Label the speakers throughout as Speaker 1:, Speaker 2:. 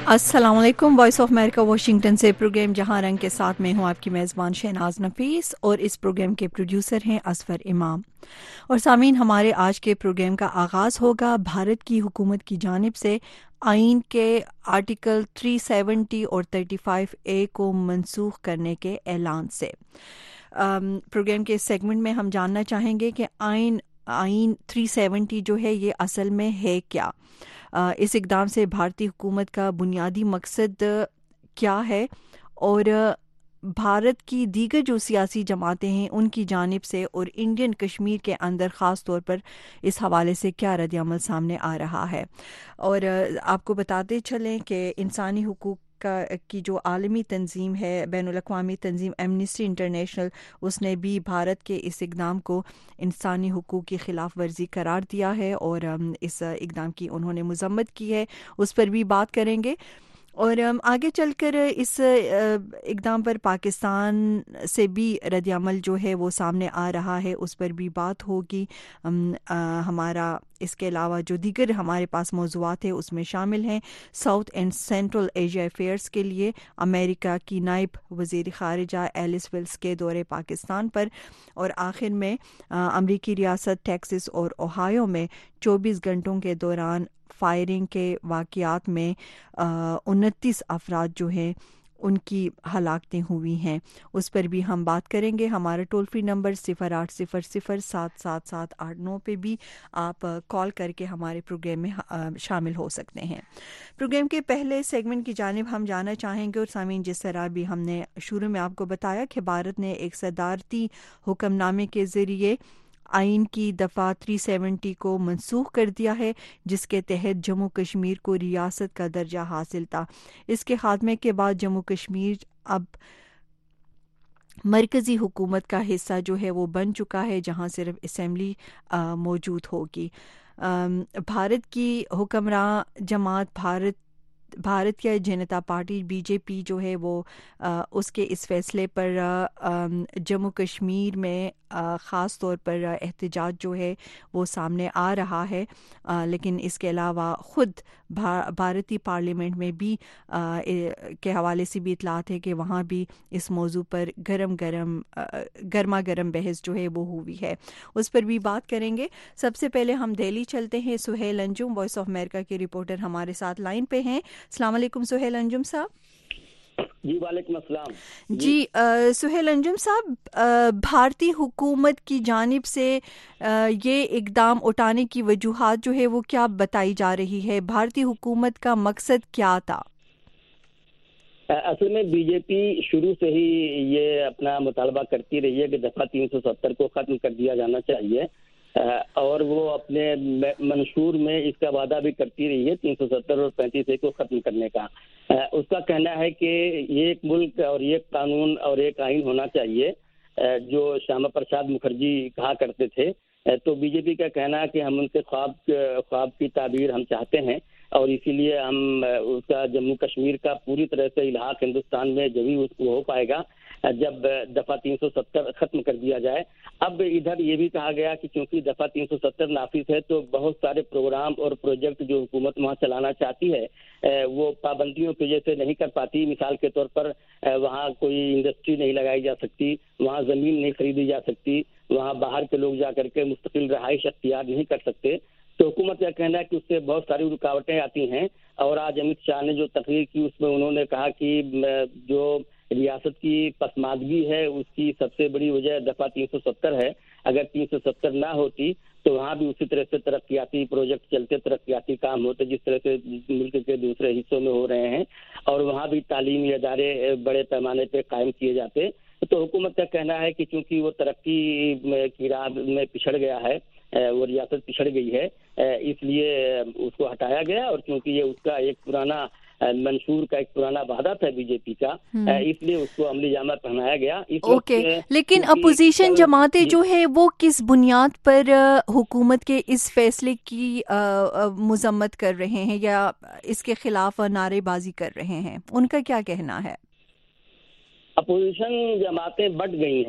Speaker 1: अस्सलाम वालेकुम। Voice of America Washington से प्रोग्राम जहां रंग के साथ में हूं आपकी मेज़बान शहनाज नफीस और इस प्रोग्राम के प्रोड्यूसर हैं असफर इमाम। और सामीन, हमारे आज के प्रोग्राम का आगाज़ होगा भारत की हुकूमत की जानिब से आइन के आर्टिकल 370 और 35A को मनसूख करने के ऐलान से। प्रोग्राम के इस सेगमेंट में हम जानना चाहेंगे कि आइन 370 जो है ये असल में है क्या, इस इक़दाम से भारतीय हुकूमत का बुनियादी मकसद क्या है और भारत की दीगर जो सियासी जमातें हैं उनकी जानिब से और इंडियन कश्मीर के अंदर ख़ास तौर पर इस हवाले से क्या रद्द-ए-अमल सामने आ रहा है। और आपको बताते चलें कि इंसानी हुकूक की जो आलमी तंजीम है, बैनुल-अक़वामी तंजीम एमनेस्टी इंटरनेशनल, उसने भी भारत के इस इक़दाम को इंसानी हुकूक की ख़िलाफ़ वर्जी करार दिया है और इस इक़दाम की उन्होंने मज़म्मत की है। उस पर भी बात करेंगे और आगे चलकर इस इक़दाम पर पाकिस्तान से भी रद्द-ए-अमल जो है वो सामने आ रहा है, उस पर भी बात होगी। हमारा इसके अलावा जो दीगर हमारे पास मौज़ूआत है उसमें शामिल हैं South and central Asia affairs के लिए अमेरिका की नायब वज़ीर ख़ारिजा एलिस वेल्स के दौरे पाकिस्तान पर, और आखिर में अमरीकी रियासत टेक्सास और ओहायो में 24 घंटों के दौरान फायरिंग के वाक़यात में 29 अफराद जो हैं उनकी हलाकतें हुई हैं। उस पर भी हम बात करेंगे। हमारा टोल फ्री नंबर 0800-777-89 पे भी आप कॉल करके हमारे प्रोग्राम में शामिल हो सकते हैं। प्रोग्राम के पहले सेगमेंट की जानिब हम जाना चाहेंगे। और सामीन, जिस तरह भी हमने शुरू में आपको बताया कि भारत ने एक सदारती हुक्मनामे के ज़रिए आइन की दफ़ा 370 को मनसूख कर दिया है, जिसके तहत जम्मू कश्मीर को रियासत का दर्जा हासिल था। इसके खात्मे के बाद जम्मू कश्मीर अब मरकज़ी हुकूमत का हिस्सा जो है वो बन चुका है, जहां सिर्फ असेंबली मौजूद होगी। भारत की हुक्मरान जमात भारतीय जनता पार्टी बीजेपी जो है वो उसके इस फैसले पर जम्मू कश्मीर में ख़ास तौर पर एहतजाज जो है वो सामने आ रहा है। लेकिन इसके अलावा ख़ुद भारतीय पार्लियामेंट में भी के हवाले से भी इतलात है कि वहाँ भी इस मौजू पर गर्मा गर्म बहस जो है वो हुई है। उस पर भी बात करेंगे। सबसे पहले हम दिल्ली चलते हैं। Suhail Anjum, voice of America के रिपोर्टर, हमारे साथ लाइन पे हैं। अस्सलाम वालेकुम सुहेल अंजुम साहब।
Speaker 2: जी वालेकुम अस्सलाम
Speaker 1: जी। सुहेल अंजुम साहब, भारतीय हुकूमत की जानिब से ये इक़दाम उठाने की वजूहात जो है वो क्या बताई जा रही है? भारतीय हुकूमत का मकसद क्या था?
Speaker 2: असल में बीजेपी शुरू से ही ये अपना मुतालबा करती रही है कि दफा 370 को खत्म कर दिया जाना चाहिए, और वो अपने मंशूर में इसका वादा भी करती रही है 370 और 35A को खत्म करने का। उसका कहना है कि ये एक मुल्क और ये कानून और एक आइन होना चाहिए, जो श्यामा प्रसाद मुखर्जी कहा करते थे। तो बीजेपी का कहना है कि हम उनके ख्वाब की ताबीर हम चाहते हैं, और इसीलिए हम उसका जम्मू कश्मीर का पूरी तरह से इल्हाक हिंदुस्तान में जभी उसको हो पाएगा जब दफा 370 खत्म कर दिया जाए। अब इधर ये भी कहा गया कि क्योंकि दफा 370 नाफिज है तो बहुत सारे प्रोग्राम और प्रोजेक्ट जो हुकूमत वहाँ चलाना चाहती है वो पाबंदियों की वजह से नहीं कर पाती। मिसाल के तौर पर वहाँ कोई इंडस्ट्री नहीं लगाई जा सकती, वहाँ जमीन नहीं खरीदी जा सकती, वहाँ बाहर के लोग जा करके मुस्तकिल रहाइश अख्तियार नहीं कर सकते। तो हुकूमत का कहना है कि उससे बहुत सारी रुकावटें आती हैं। और आज अमित शाह ने जो तकरीर की उसमें उन्होंने कहा कि जो रियासत की पसमानदगी है उसकी सबसे बड़ी वजह दफा 370 है। अगर 370 ना होती तो वहाँ भी उसी तरह से तरक्याती प्रोजेक्ट चलते, तरक्याती काम होते जिस तरह से मुल्क के दूसरे हिस्सों में हो रहे हैं, और वहाँ भी तालीमी इदारे बड़े पैमाने पे कायम किए जाते। तो हुकूमत का कहना है कि चूंकि वो तरक्की की राह में पिछड़ गया है, वो रियासत पिछड़ गई है, इसलिए उसको हटाया गया। और क्योंकि ये उसका एक पुराना मंशूर का एक पुराना वादा था बीजेपी का, इसलिए उसको अमली जामा पहनाया गया।
Speaker 1: ओके, लेकिन अपोजिशन जमातें जो है वो किस बुनियाद पर हुकूमत के इस फैसले की मजम्मत कर रहे हैं या इसके खिलाफ नारेबाजी कर रहे हैं? उनका क्या कहना है?
Speaker 2: अपोजिशन जमातें बढ़ गई हैं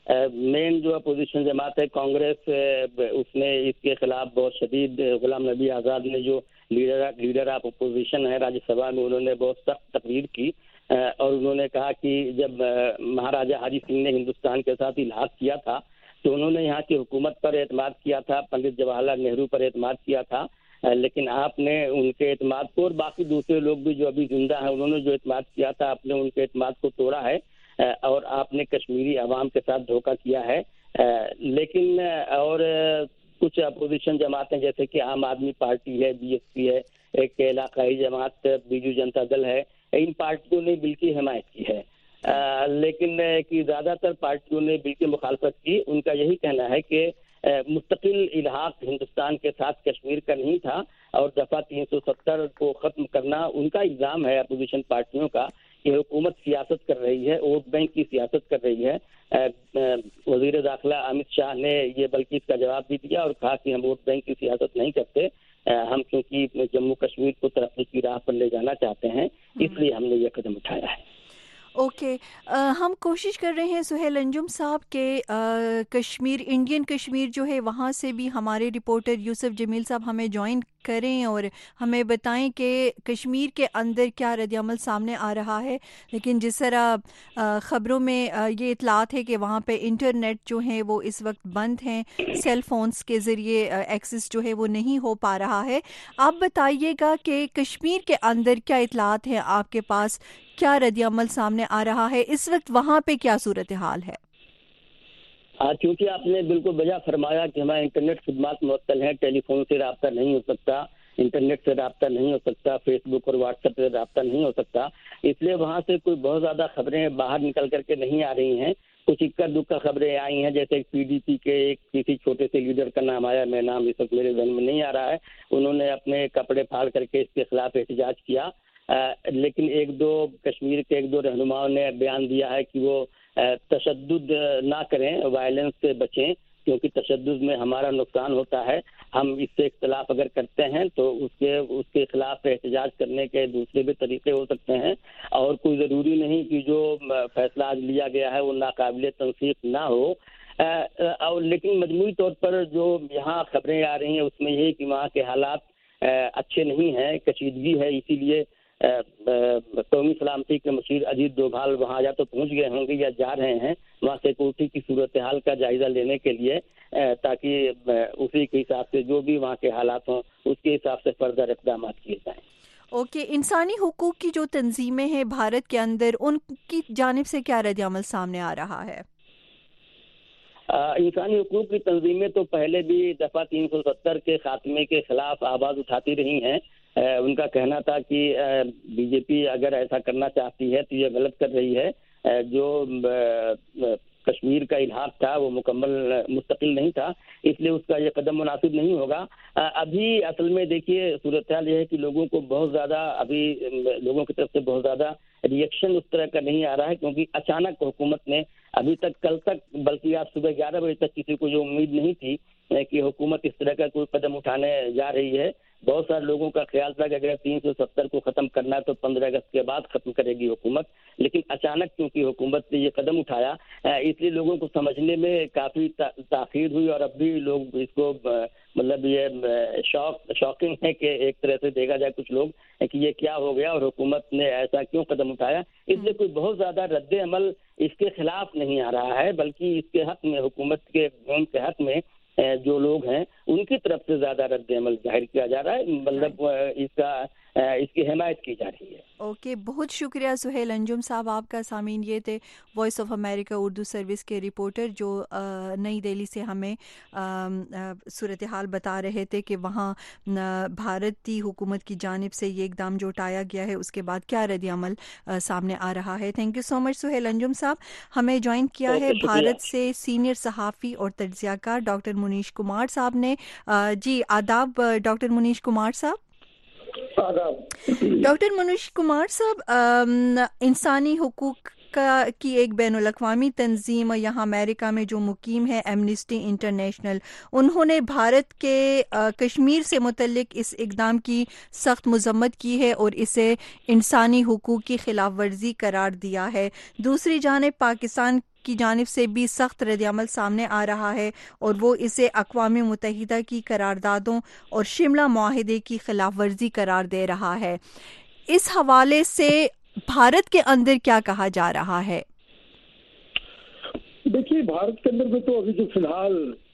Speaker 2: مین جو اپوزیشن جماعت ہے کانگریس، اس نے اس کے خلاف بہت شدید، غلام نبی آزاد نے جو لیڈر آف اپوزیشن ہے راجیہ سبھا میں، انہوں نے بہت سخت تقریر کی اور انہوں نے کہا کہ جب مہاراجا ہری سنگھ نے ہندوستان کے ساتھ الحاق کیا تھا تو انہوں نے یہاں کی حکومت پر اعتماد کیا تھا، پنڈت جواہر لال نہرو پر اعتماد کیا تھا، لیکن آپ نے ان کے اعتماد کو، اور باقی دوسرے لوگ بھی جو ابھی زندہ ہیں انہوں نے جو اعتماد کیا تھا، آپ نے ان کے اعتماد کو توڑا ہے اور آپ نے کشمیری عوام کے ساتھ دھوکہ کیا ہے۔ لیکن اور کچھ اپوزیشن جماعتیں جیسے کہ عام آدمی پارٹی ہے، بی ایس پی ہے، ایک علاقائی جماعت بیجو جنتا دل ہے، ان پارٹیوں نے بل کی حمایت کی ہے، لیکن کہ زیادہ تر پارٹیوں نے بل کی مخالفت کی۔ ان کا یہی کہنا ہے کہ مستقل الحاق ہندوستان کے ساتھ کشمیر کا نہیں تھا اور دفعہ 370 کو ختم کرنا، ان کا الزام ہے اپوزیشن پارٹیوں کا کہ حکومت سیاست کر رہی ہے، ووٹ بینک کی سیاست کر رہی ہے۔ وزیر داخلہ امت شاہ نے یہ بلکہ اس کا جواب بھی دیا اور کہا کہ ہم ووٹ بینک کی سیاست نہیں کرتے، ہم کیونکہ جموں کشمیر کو ترقی کی راہ پر لے جانا چاہتے ہیں، اس لیے ہم نے یہ قدم اٹھایا ہے۔
Speaker 1: اوکے، ہم کوشش کر رہے ہیں سہیل انجم صاحب کہ کشمیر، انڈین کشمیر جو ہے وہاں سے بھی ہمارے رپورٹر یوسف جمیل صاحب ہمیں جوائن کریں اور ہمیں بتائیں کہ کشمیر کے اندر کیا رد عمل سامنے آ رہا ہے، لیکن جس طرح خبروں میں یہ اطلاعات ہے کہ وہاں پہ انٹرنیٹ جو ہے وہ اس وقت بند ہیں، سیل فونز کے ذریعے ایکسس جو ہے وہ نہیں ہو پا رہا ہے۔ آپ بتائیے گا کہ کشمیر کے اندر کیا اطلاعات ہیں آپ کے پاس، کیا رد عمل سامنے آ رہا ہے اس وقت، وہاں پہ کیا صورتحال ہے؟
Speaker 2: کیونکہ آپ نے بالکل بجا فرمایا کہ ہمارے انٹرنیٹ خدمات معطل ہیں، ٹیلی فون سے رابطہ نہیں ہو سکتا، انٹرنیٹ سے رابطہ نہیں ہو سکتا، فیس بک اور واٹس ایپ سے رابطہ نہیں ہو سکتا، اس لیے وہاں سے کوئی بہت زیادہ خبریں باہر نکل کر کے نہیں آ رہی ہیں۔ کچھ اکا دکا خبریں آئی ہیں، جیسے پی ڈی پی کے ایک کسی چھوٹے سے لیڈر کا نام آیا، میں نام اس وقت میرے ذہن میں نہیں آ رہا ہے، انہوں نے اپنے کپڑے پھاڑ کر کے اس کے خلاف احتجاج کیا، لیکن کشمیر کے ایک دو رہنماؤں نے بیان دیا ہے کہ وہ تشدد نہ کریں، وائلنس سے بچیں، کیونکہ تشدد میں ہمارا نقصان ہوتا ہے، ہم اس سے اختلاف اگر کرتے ہیں تو اس کے خلاف احتجاج کرنے کے دوسرے بھی طریقے ہو سکتے ہیں، اور کوئی ضروری نہیں کہ جو فیصلہ آج لیا گیا ہے وہ ناقابل تنسیق نہ ہو، اور لیکن مجموعی طور پر جو یہاں خبریں آ رہی ہیں اس میں یہ کہ وہاں کے حالات اچھے نہیں ہیں، کشیدگی ہے، اسی لیے قومی سلامتی کے مشیر اجیت ڈوبھال وہاں یا تو پہنچ گئے ہوں گے یا جا رہے ہیں وہاں سیکورٹی کی صورتحال کا جائزہ لینے کے لیے، تاکہ اسی کے حساب سے جو بھی وہاں کے حالات ہوں اس کے حساب سے فردر اقدامات کیے جائیں۔
Speaker 1: اوکے، انسانی حقوق کی جو تنظیمیں ہیں بھارت کے اندر، ان کی جانب سے کیا رد عمل سامنے آ رہا ہے؟
Speaker 2: انسانی حقوق کی تنظیمیں تو پہلے بھی دفعہ 370 کے خاتمے کے خلاف آواز اٹھاتی رہی ہیں، ان کا کہنا تھا کہ بی جے پی اگر ایسا کرنا چاہتی ہے تو یہ غلط کر رہی ہے، جو کشمیر کا الحاق تھا وہ مکمل مستقل نہیں تھا، اس لیے اس کا یہ قدم مناسب نہیں ہوگا۔ ابھی اصل میں دیکھیے صورتحال یہ ہے کہ لوگوں کو بہت زیادہ، ابھی لوگوں کی طرف سے بہت زیادہ ریئیکشن اس طرح کا نہیں آ رہا ہے، کیونکہ اچانک حکومت نے ابھی تک، کل تک بلکہ آج صبح 11 بجے تک کسی کو جو امید نہیں تھی کہ حکومت اس طرح کا کوئی قدم اٹھانے جا رہی ہے، بہت سارے لوگوں کا خیال تھا کہ اگر 370 کو ختم کرنا ہے تو 15 اگست کے بعد ختم کرے گی حکومت، لیکن اچانک کیونکہ حکومت نے یہ قدم اٹھایا اس لیے لوگوں کو سمجھنے میں کافی تاخیر ہوئی، اور اب بھی لوگ اس کو مطلب یہ شاکنگ ہے کہ ایک طرح سے دیکھا جائے کچھ لوگ کہ یہ کیا ہو گیا اور حکومت نے ایسا کیوں قدم اٹھایا، اس لیے کوئی بہت زیادہ رد عمل اس کے خلاف نہیں آ رہا ہے، بلکہ اس کے حق میں، حکومت کے حق میں جو لوگ ہیں ان کی طرف سے زیادہ رد عمل ظاہر کیا جا رہا ہے، مطلب اس کی حمایت کی جا رہی ہے۔ اوکے،
Speaker 1: بہت شکریہ سہیل انجم صاحب آپ کا۔ سامعین، یہ تھے voice of America Urdu service کے رپورٹر جو نئی دہلی سے ہمیں صورتحال بتا رہے تھے کہ وہاں بھارتی حکومت کی جانب سے یہ اقدام جو اٹھایا گیا ہے اس کے بعد کیا رد عمل سامنے آ رہا ہے۔ Thank you so much Suhail Anjum صاحب۔ ہمیں جوائن کیا ہے بھارت سے سینئر صحافی اور تجزیہ کار ڈاکٹر منیش کمار صاحب نے۔ جی آداب ڈاکٹر منیش کمار صاحب۔ ڈاکٹر منیش کمار صاحب، انسانی حقوق کی ایک بین الاقوامی تنظیم یہاں امریکہ میں جو مقیم ہے، ایمنسٹی انٹرنیشنل، انہوں نے بھارت کے کشمیر سے متعلق اس اقدام کی سخت مذمت کی ہے اور اسے انسانی حقوق کی خلاف ورزی قرار دیا ہے۔ دوسری جانب پاکستان کی جانب سے بھی سخت رد عمل سامنے آ رہا ہے اور وہ اسے اقوام متحدہ کی قراردادوں اور شملہ معاہدے کی خلاف ورزی قرار دے رہا ہے۔ اس حوالے سے بھارت کے اندر کیا کہا جا رہا ہے؟
Speaker 3: دیکھیے، بھارت کے اندر میں تو ابھی جو فی الحال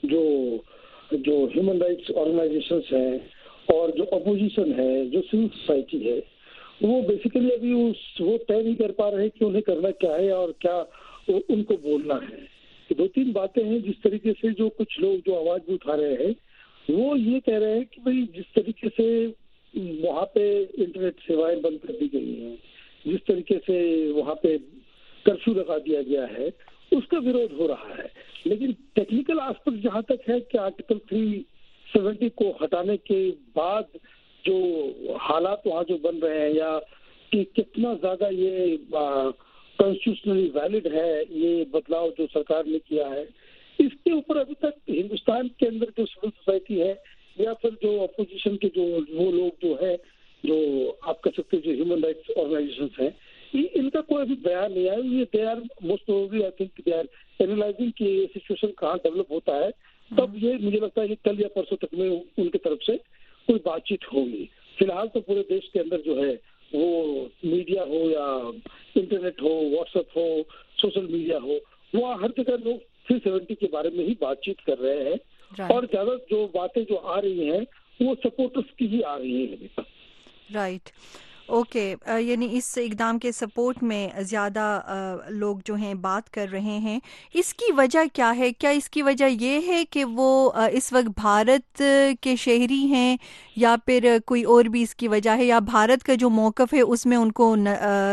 Speaker 3: جو ہیومن رائٹس آرگنائزیشنز ہیں اور جو اپوزیشن ہے، جو سول سوسائٹی ہے، وہ بیسیکلی ابھی وہ طے نہیں کر پا رہے کہ انہیں کرنا کیا ہے اور کیا ان کو بولنا ہے۔ دو تین باتیں ہیں جس طریقے سے جو کچھ لوگ جو آواز بھی اٹھا رہے ہیں، وہ یہ کہہ رہے ہیں کہ بھئی جس طریقے سے وہاں پہ انٹرنیٹ سیوائیں بند کر دی گئی ہیں، جس طریقے سے وہاں پہ کرفیو لگا دیا گیا ہے، اس کا وروଧ ہو رہا ہے۔ لیکن ٹیکنیکل آسپیکٹ جہاں تک ہے کہ آرٹیکل 370 کو ہٹانے کے بعد جو حالات وہاں جو بن رہے ہیں، یا کہ کتنا زیادہ یہ کانسٹیٹیوشنلی ویلڈ ہے یہ بدلاؤ جو سرکار نے کیا ہے، اس کے اوپر ابھی تک ہندوستان کے اندر جو سول سوسائٹی ہے یا پھر جو اپوزیشن کے جو وہ لوگ جو ہے، جو آپ کہہ سکتے جو ہیومن رائٹس آرگنائزیشنز ہیں، ان کا کوئی ابھی بیان نہیں آیا۔ یہ they are most probably I think they are analysing کہ یہ سچویشن کہاں ڈیولپ ہوتا ہے، تب یہ مجھے لگتا ہے کہ کل یا پرسوں تک میں ان کی طرف سے کوئی بات چیت ہوگی۔ فی الحال تو پورے دیش کے اندر جو ہے وہ میڈیا ہو یا انٹرنیٹ ہو، واٹس ایپ ہو، سوشل میڈیا ہو، وہاں ہر جگہ لوگ 370 کے بارے میں ہی بات چیت کر رہے ہیں، اور زیادہ جو باتیں جو آ رہی ہیں وہ سپورٹرز کی ہی آ رہی ہیں ابھی تک۔
Speaker 1: رائٹ، اوکے، یعنی اس اقدام کے سپورٹ میں زیادہ لوگ جو ہیں بات کر رہے ہیں۔ اس کی وجہ کیا ہے؟ کیا اس کی وجہ یہ ہے کہ وہ اس وقت بھارت کے شہری ہیں، یا پھر کوئی اور بھی اس کی وجہ ہے، یا بھارت کا جو موقف ہے اس میں ان کو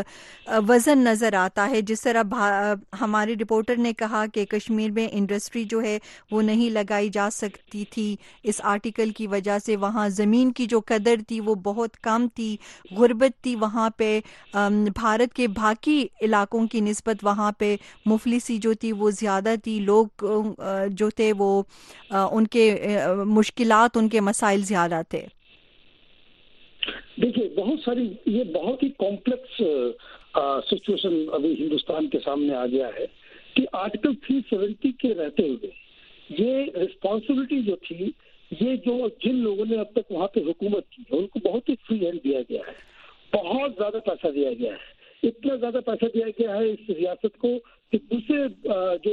Speaker 1: وزن نظر آتا ہے؟ جس طرح ہمارے رپورٹر نے کہا کہ کشمیر میں انڈسٹری جو ہے وہ نہیں لگائی جا سکتی تھی اس آرٹیکل کی وجہ سے، وہاں زمین کی جو قدر تھی وہ بہت کم تھی، غربت تھی وہاں پہ، بھارت کے باقی علاقوں کی نسبت وہاں پہ مفلسی جو تھی وہ زیادہ تھی، لوگ جو تھے وہ ان کے مشکلات، ان کے مسائل زیادہ تھے۔
Speaker 3: دیکھیے، یہ بہت ہی کمپلیکس سچویشن ابھی ہندوستان کے سامنے آ گیا ہے کہ آرٹیکل 370 کے رہتے ہوئے یہ رسپانسبلٹی جو تھی، یہ جو جن لوگوں نے اب تک وہاں پہ حکومت کی ہے ان کو بہت ہی فری ہینڈ دیا گیا ہے، بہت زیادہ پیسہ دیا گیا ہے، اتنا زیادہ پیسہ دیا گیا ہے اس ریاست کو کہ دوسرے جو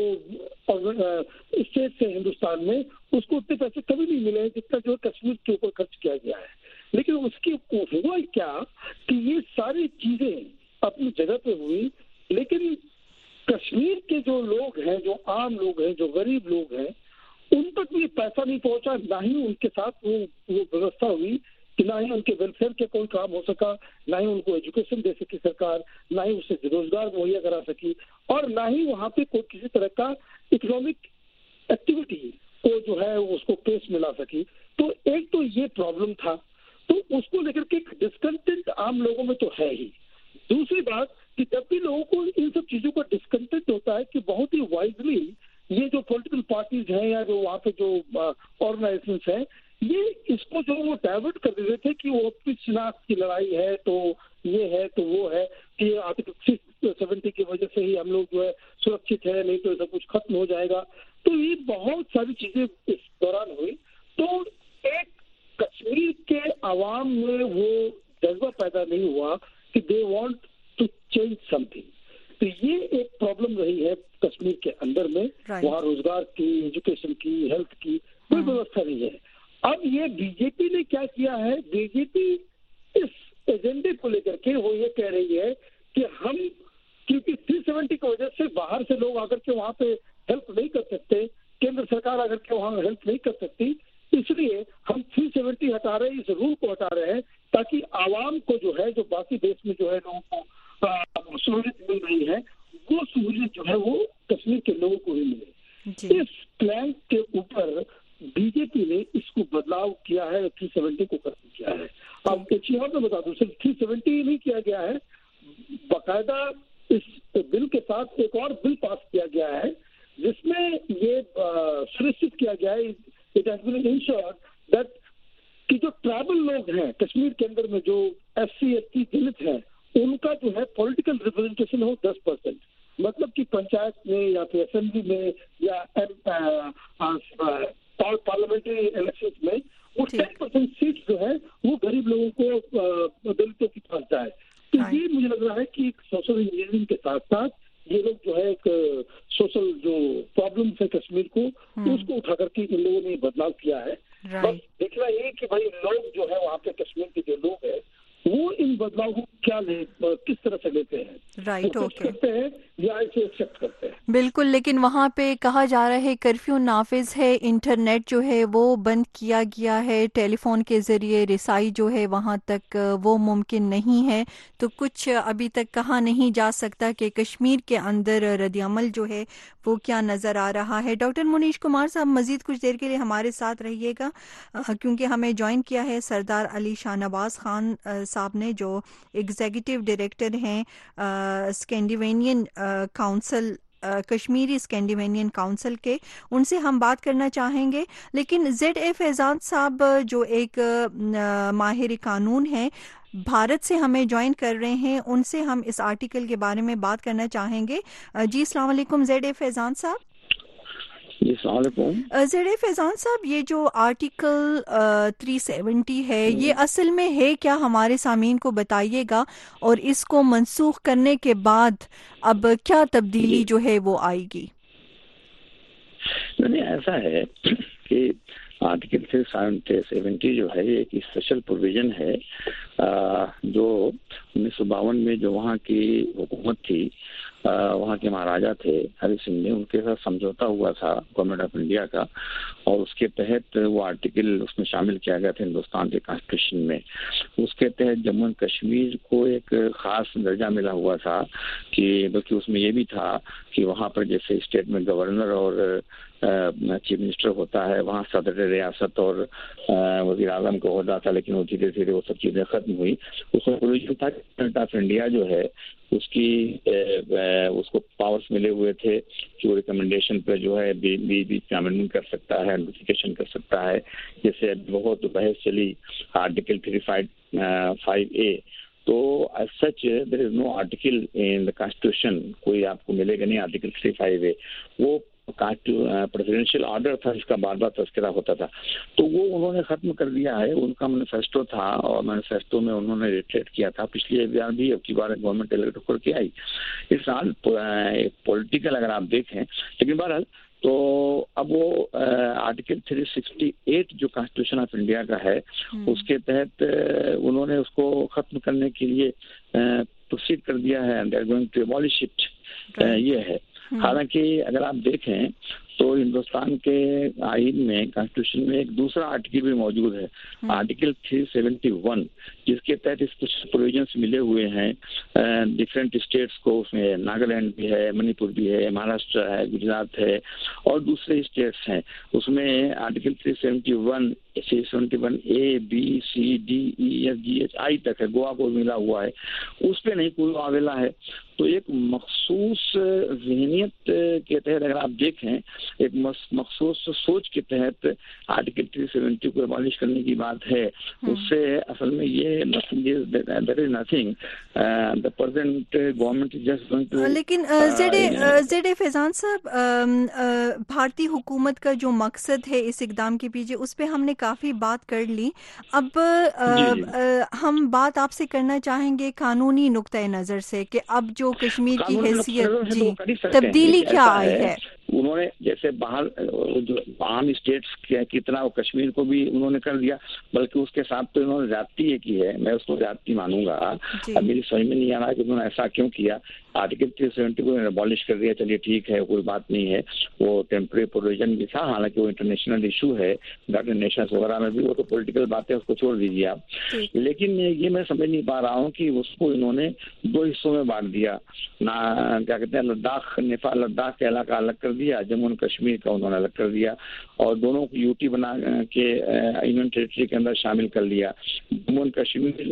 Speaker 3: اسٹیٹ سے ہندوستان میں اس کو اتنے پیسے کبھی نہیں ملے جتنا جو کشمیر کے اوپر خرچ کیا گیا ہے۔ لیکن اس کی ہوا کیا کہ یہ ساری چیزیں اپنی جگہ پہ ہوئی، لیکن کشمیر کے جو لوگ ہیں، جو عام لوگ ہیں، جو غریب لوگ ہیں، ان تک بھی پیسہ نہیں پہنچا، نہ ہی ان کے ساتھ وہ ویوستھا ہوئی کہ نہ ہی ان کے ویلفیئر کے کوئی کام ہو سکا، نہ ہی ان کو ایجوکیشن دے سکی سرکار، نہ ہی اسے روزگار مہیا کرا سکی، اور نہ ہی وہاں پہ کوئی کسی طرح کا اکنامک ایکٹیویٹی کو جو ہے اس کو پیش ملا سکی۔ تو ایک تو یہ پرابلم تھا، تو اس کو لے کر کے ڈسکنٹینٹ عام لوگوں میں تو ہے ہی۔ دوسری بات کہ جب بھی لوگوں کو ان سب چیزوں کا ڈسکنٹینٹ ہوتا ہے کہ بہت ہی وائزلی یہ جو پولیٹیکل پارٹیز ہیں یا جو وہاں پہ جو آرگنائزیشنز ہیں، یہ اس کو جو وہ ڈائیورٹ کر دیتے تھے کہ وہ اپنی شناخت کی لڑائی ہے، تو یہ ہے تو وہ ہے کہ آرٹیکل 370 کی وجہ سے ہی ہم لوگ جو ہے سرکشت ہے، نہیں تو سب کچھ ختم ہو جائے گا۔ تو یہ بہت ساری چیزیں اس دوران ہوئی، تو ایک کشمیر کے عوام میں وہ جذبہ پیدا نہیں ہوا کہ they want to change something. تو یہ ایک پرابلم رہی ہے کشمیر کے اندر میں، وہاں روزگار کی، ایجوکیشن کی، ہیلتھ کی کوئی ویوستھا نہیں ہے۔ اب یہ بی جے پی نے کیا کیا ہے، بی جے پی اس ایجنڈے کو لے کر کے وہ یہ کہہ رہی ہے کہ ہم کیونکہ 370 کی وجہ سے باہر سے لوگ آ کر کے وہاں پہ ہیلپ نہیں کر سکتے، کیندر سرکار آ کر کے وہاں ہیلپ نہیں کر سکتی، اس لیے ہم 370 ہٹا رہے ہیں، اس رول کو ہٹا رہے ہیں تاکہ عوام کو جو ہے، جو باقی دیش میں جو ہے لوگوں کو سہولت مل رہی ہے، وہ سہولت جو ہے وہ کشمیر کے لوگوں کو ہی ملے۔ اس پلان کے اوپر بی جے پی نے اس کو بدلاؤ کیا ہے، 370 کو ختم کیا ہے۔ اب ایک چیز اور میں بتا دوں، صرف 370 ہی نہیں کیا گیا ہے، باقاعدہ اس بل کے ساتھ ایک اور بل پاس کیا گیا ہے جس میں یہ سنشچت کیا گیا ہے it has been ensured that کہ جو ٹرائبل لوگ ہیں کشمیر کے اندر میں جو SC ST دلت ہیں ان کا جو ہے پولیٹیکل ریپرزنٹیشن ہو 10%. مطلب کہ پنچایت میں یا پھر اسمبلی میں یا پارلیمنٹری الیکشن میں وہ 10% سیٹ جو ہے وہ غریب لوگوں کو دلتوں کی پاس جائے. تو یہ مجھے لگ رہا ہے کہ سوشل انجینئرنگ کے ساتھ ساتھ یہ لوگ جو ہے ایک سوشل جو پرابلمس ہے کشمیر کو اس کو اٹھا کر کے ان لوگوں نے بدلاؤ کیا ہے. بس دیکھنا یہ کہ بھائی لوگ جو ہے وہاں پہ کشمیر کے جو لوگ ہیں وہ ان بدلاؤ کو کیا کس طرح سے لیتے ہیں, کرتے ہیں یا اسے ایکسپٹ کرتے ہیں.
Speaker 1: بالکل, لیکن وہاں پہ کہا جا رہا ہے کرفیو نافذ ہے, انٹرنیٹ جو ہے وہ بند کیا گیا ہے, ٹیلی فون کے ذریعے رسائی جو ہے وہاں تک وہ ممکن نہیں ہے, تو کچھ ابھی تک کہا نہیں جا سکتا کہ کشمیر کے اندر رد عمل جو ہے وہ کیا نظر آ رہا ہے. ڈاکٹر منیش کمار صاحب مزید کچھ دیر کے لیے ہمارے ساتھ رہیے گا کیونکہ ہمیں جوائن کیا ہے سردار علی شاہ نواز خان صاحب نے جو ایگزیکٹو ڈائریکٹر ہیں Scandinavian council Kashmiri Scandinavian council کے, ان سے ہم بات کرنا چاہیں گے. لیکن ZA فیضان صاحب جو ایک ماہر قانون ہیں بھارت سے ہمیں جوائن کر رہے ہیں, ان سے ہم اس آرٹیکل کے بارے میں بات کرنا چاہیں گے. جی السلام علیکم ZA فیضان صاحب.
Speaker 2: جی السلام علیکم.
Speaker 1: ZA فیضان صاحب, یہ جو آرٹیکل 370 ہے یہ اصل میں ہے کیا, ہمارے سامعین کو بتائیے گا, اور اس کو منسوخ کرنے کے بعد اب کیا تبدیلی جو ہے وہ آئے گی؟
Speaker 2: نہیں, ایسا ہے کہ آرٹیکل 370 جو ہے ایک اسپیشل پروویژن ہے جو 1952 میں جو وہاں کی حکومت تھی, وہاں کے مہاراجا تھے ہری سنگھ نے, ان کے ساتھ سمجھوتا ہوا تھا گورنمنٹ آف انڈیا کا, اور اس کے تحت وہ آرٹیکل اس میں شامل کیا گیا تھا ہندوستان کے کانسٹیٹیوشن میں. اس کے تحت جموں اینڈ کشمیر کو ایک خاص درجہ ملا ہوا تھا کہ بلکہ اس میں یہ بھی تھا کہ وہاں پر جیسے اسٹیٹ میں گورنر اور چیف منسٹر ہوتا ہے, وہاں صدر ریاست اور وزیر اعظم کا عہدہ تھا, لیکن وہ دھیرے دھیرے وہ سب چیزیں ختم ہوئی. اس میں پروویژن تھا کہ گورنمنٹ آف انڈیا جو ہے اس کو پاورز ملے ہوئے تھے کہ وہ ریکمنڈیشن پہ جو ہے بیچ میں امینڈمنٹ کر سکتا ہے, نوٹیفیکیشن کر سکتا ہے. جیسے بہت بحث چلی آرٹیکل 355A, تو as such there is no article in the constitution, کوئی آپ کو ملے گا نہیں آرٹیکل 35A. وہ پریزیڈینشیل آرڈر تھا جس کا بار بار تذکرہ ہوتا تھا, تو وہ انہوں نے ختم کر دیا ہے. ان کا مینیفیسٹو تھا اور مینیفیسٹو میں انہوں نے ریٹریٹ کیا تھا پچھلی بار بھی, اب کی بار گورنمنٹ الیکٹ کر کے آئی. اس سال پولیٹیکل اگر آپ دیکھیں, لیکن بہرحال تو اب وہ آرٹیکل 368 جو کانسٹیٹیوشن آف انڈیا کا ہے اس کے تحت انہوں نے اس کو ختم کرنے کے لیے پروسیڈ کر دیا ہے, they are going to abolish it. یہ ہے. حالانکہ اگر آپ دیکھیں تو ہندوستان کے آئین میں کانسٹیٹیوشن میں ایک دوسرا آرٹیکل بھی موجود ہے, آرٹیکل 371, جس کے تحت اسپیشل پروویژنس ملے ہوئے ہیں ڈفرینٹ اسٹیٹس کو. اس میں ناگالینڈ بھی ہے, منی پور بھی ہے, مہاراشٹر ہے, گجرات ہے اور دوسرے اسٹیٹس ہیں. اس میں article 371A B C D E F G H I تک ہے, گوا کو ملا ہوا ہے, اس پہ نہیں کوئی معاملہ ہے. تو ایک مخصوص ذہنیت کے تحت اگر آپ دیکھیں, ایک مخصوص سوچ کے تحت آرٹیکل 370 کو ایبالش کرنے کی بات ہے. اس سے اصل میں یہ there is nothing, the present government is just going to.
Speaker 1: لیکن ZA فیضان صاحب, بھارتی حکومت کا جو مقصد ہے اس اقدام کے پیچھے, اس پہ ہم نے کافی بات کر لی. اب ہم بات آپ سے کرنا چاہیں گے قانونی نقطۂ نظر سے کہ اب جو کشمیر کی حیثیت جی تبدیلی کیا آئی ہے.
Speaker 2: انہوں نے جیسے باہر جو عام اسٹیٹس کتنا وہ کشمیر کو بھی انہوں نے کر دیا, بلکہ اس کے ساتھ تو انہوں نے زیادتی یہ کی ہے, میں اس کو زیادتی مانوں گا. اب میری سمجھ میں نہیں آ رہا کہ انہوں نے ایسا کیوں کیا. آرٹیکل 370 کو ایبالش کر دیا, چلیے ٹھیک ہے, کوئی بات نہیں ہے, وہ ٹیمپرری پروویژن بھی تھا, حالانکہ وہ انٹرنیشنل ایشو ہے, یونائیٹڈ نیشنز وغیرہ میں بھی, وہ تو پولیٹیکل باتیں, اس کو چھوڑ دیجیے آپ. لیکن یہ میں سمجھ نہیں پا رہا ہوں کہ اس کو انہوں نے دو حصوں میں بانٹ دیا. کیا کہتے ہیں, لداخ کا علاقہ الگ کر دیا, جموں اینڈ کشمیر کا انہوں نے الگ کر دیا, اور دونوں کو UT بنا کے یونین ٹیریٹری کے اندر شامل کر لیا. جموں اینڈ کشمیر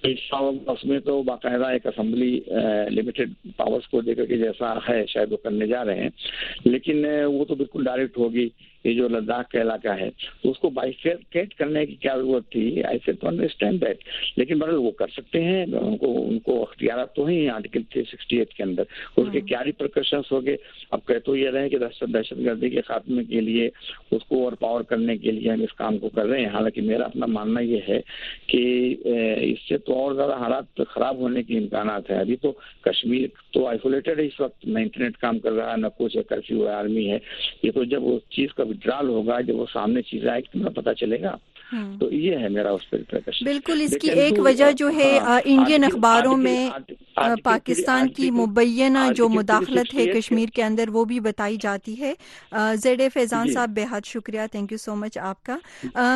Speaker 4: اس میں تو باقاعدہ ایک اسمبلی لمیٹڈ پاورز کو دے کر کے جیسا ہے شاید وہ کرنے جا رہے ہیں، لیکن وہ تو بالکل ڈائریکٹ ہوگی. یہ جو لداخ کا علاقہ ہے تو اس کو بائیفرکیٹ کرنے کی کیا ضرورت تھی؟ آئی سے تو انڈرسٹینڈ دیٹ، لیکن بہرحال وہ کر سکتے ہیں، ان کو اختیارات تو ہیں آرٹیکل 368 کے اندر. اس کے کیا ریپرکشنس ہو گئے؟ اب کہہ تو یہ رہے کہ دہشت گردی کے خاتمے کے لیے اس کو اوور پاور کرنے کے لیے ہم اس کام کو کر رہے ہیں. حالانکہ میرا اپنا ماننا یہ ہے کہ اس سے تو اور زیادہ حالات خراب ہونے کے امکانات ہیں. ابھی تو کشمیر تو آئسولیٹڈ ہے، اس وقت نہ انٹرنیٹ کام کر رہا ہے، نہ کچھ ہے، کرفیو ہے، آرمی ہے. یہ تو جب اس چیز کا وڈرال ہوگا، جب وہ سامنے چیز آئے گی تو پتہ چلے گا. تو یہ ہے میرا اس پر ریپرکشن.
Speaker 1: بالکل اس کی ایک وجہ جو ہے انڈین اخباروں میں پاکستان کی مبینہ جو مداخلت ہے کشمیر کے اندر وہ بھی بتائی جاتی ہے. زیڈ فیضان صاحب بے حد شکریہ، تھینک یو سو مچ آپ کا.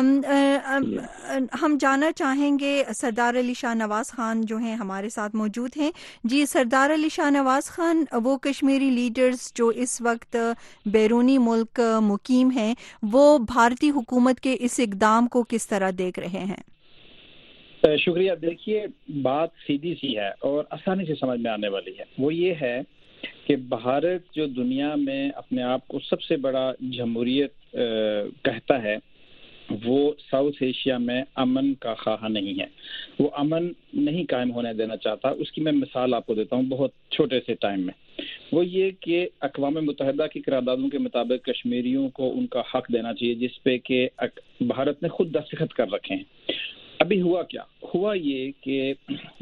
Speaker 1: ہم جاننا چاہیں گے سردار علی شاہ نواز خان جو ہیں ہمارے ساتھ موجود ہیں. جی سردار علی شاہ نواز خان، وہ کشمیری لیڈرز جو اس وقت بیرونی ملک مقیم ہیں، وہ بھارتی حکومت کے اس اقدام کو کس طرح دیکھ رہے ہیں؟
Speaker 5: شکریہ. دیکھیے بات سیدھی سی ہے اور آسانی سے سمجھ میں آنے والی ہے. وہ یہ ہے کہ بھارت جو دنیا میں اپنے آپ کو سب سے بڑا جمہوریت کہتا ہے، وہ ساؤتھ ایشیا میں امن کا خواہاں نہیں ہے. وہ امن نہیں قائم ہونے دینا چاہتا. اس کی میں مثال آپ کو دیتا ہوں بہت چھوٹے سے ٹائم میں. وہ یہ کہ اقوام متحدہ کی قراردادوں کے مطابق کشمیریوں کو ان کا حق دینا چاہیے، جس پہ کہ بھارت نے خود دستخط کر رکھے ہیں. ابھی ہوا کیا؟ ہوا یہ کہ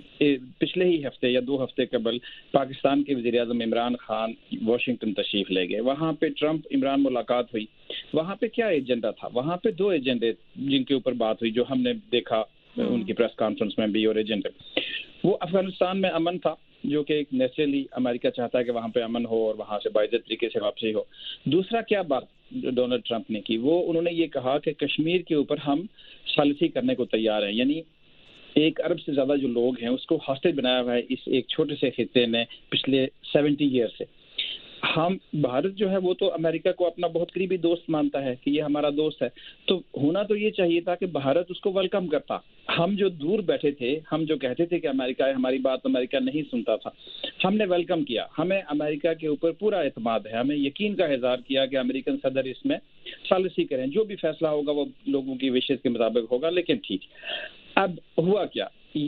Speaker 5: پچھلے ہی ہفتے یا 2 ہفتے قبل پاکستان کے وزیر اعظم عمران خان واشنگٹن تشریف لے گئے. وہاں پہ ٹرمپ عمران ملاقات ہوئی. وہاں پہ کیا ایجنڈا تھا؟ وہاں پہ 2 ایجنڈے جن کے اوپر بات ہوئی، جو ہم نے دیکھا ان کی پریس کانفرنس میں بھی. اور ایجنڈے وہ افغانستان میں امن تھا، جو کہ ایک نیچرلی امریکہ چاہتا ہے کہ وہاں پہ امن ہو اور وہاں سے باعزت طریقے سے واپسی ہو. دوسرا کیا بات ڈونلڈ ٹرمپ نے کی؟ وہ انہوں نے یہ کہا کہ کشمیر کے اوپر ہم ثالثی کرنے کو تیار ہیں. یعنی 1 ارب سے زیادہ جو لوگ ہیں اس کو ہاسٹیج بنایا ہوا ہے اس ایک چھوٹے سے خطے نے پچھلے 70 ایئر سے. ہم بھارت جو ہے وہ تو امریکہ کو اپنا بہت قریبی دوست مانتا ہے کہ یہ ہمارا دوست ہے. تو ہونا تو یہ چاہیے تھا کہ بھارت اس کو ویلکم کرتا. ہم جو دور بیٹھے تھے، ہم جو کہتے تھے کہ امریکہ ہے، ہماری بات امریکہ نہیں سنتا تھا، ہم نے ویلکم کیا. ہمیں امریکہ کے اوپر پورا اعتماد ہے. ہمیں یقین کا اظہار کیا کہ امریکن صدر اس میں ثالثی کریں. جو بھی فیصلہ ہوگا وہ لوگوں کی وشز کے مطابق ہوگا. لیکن ٹھیک، اب ہوا کیا؟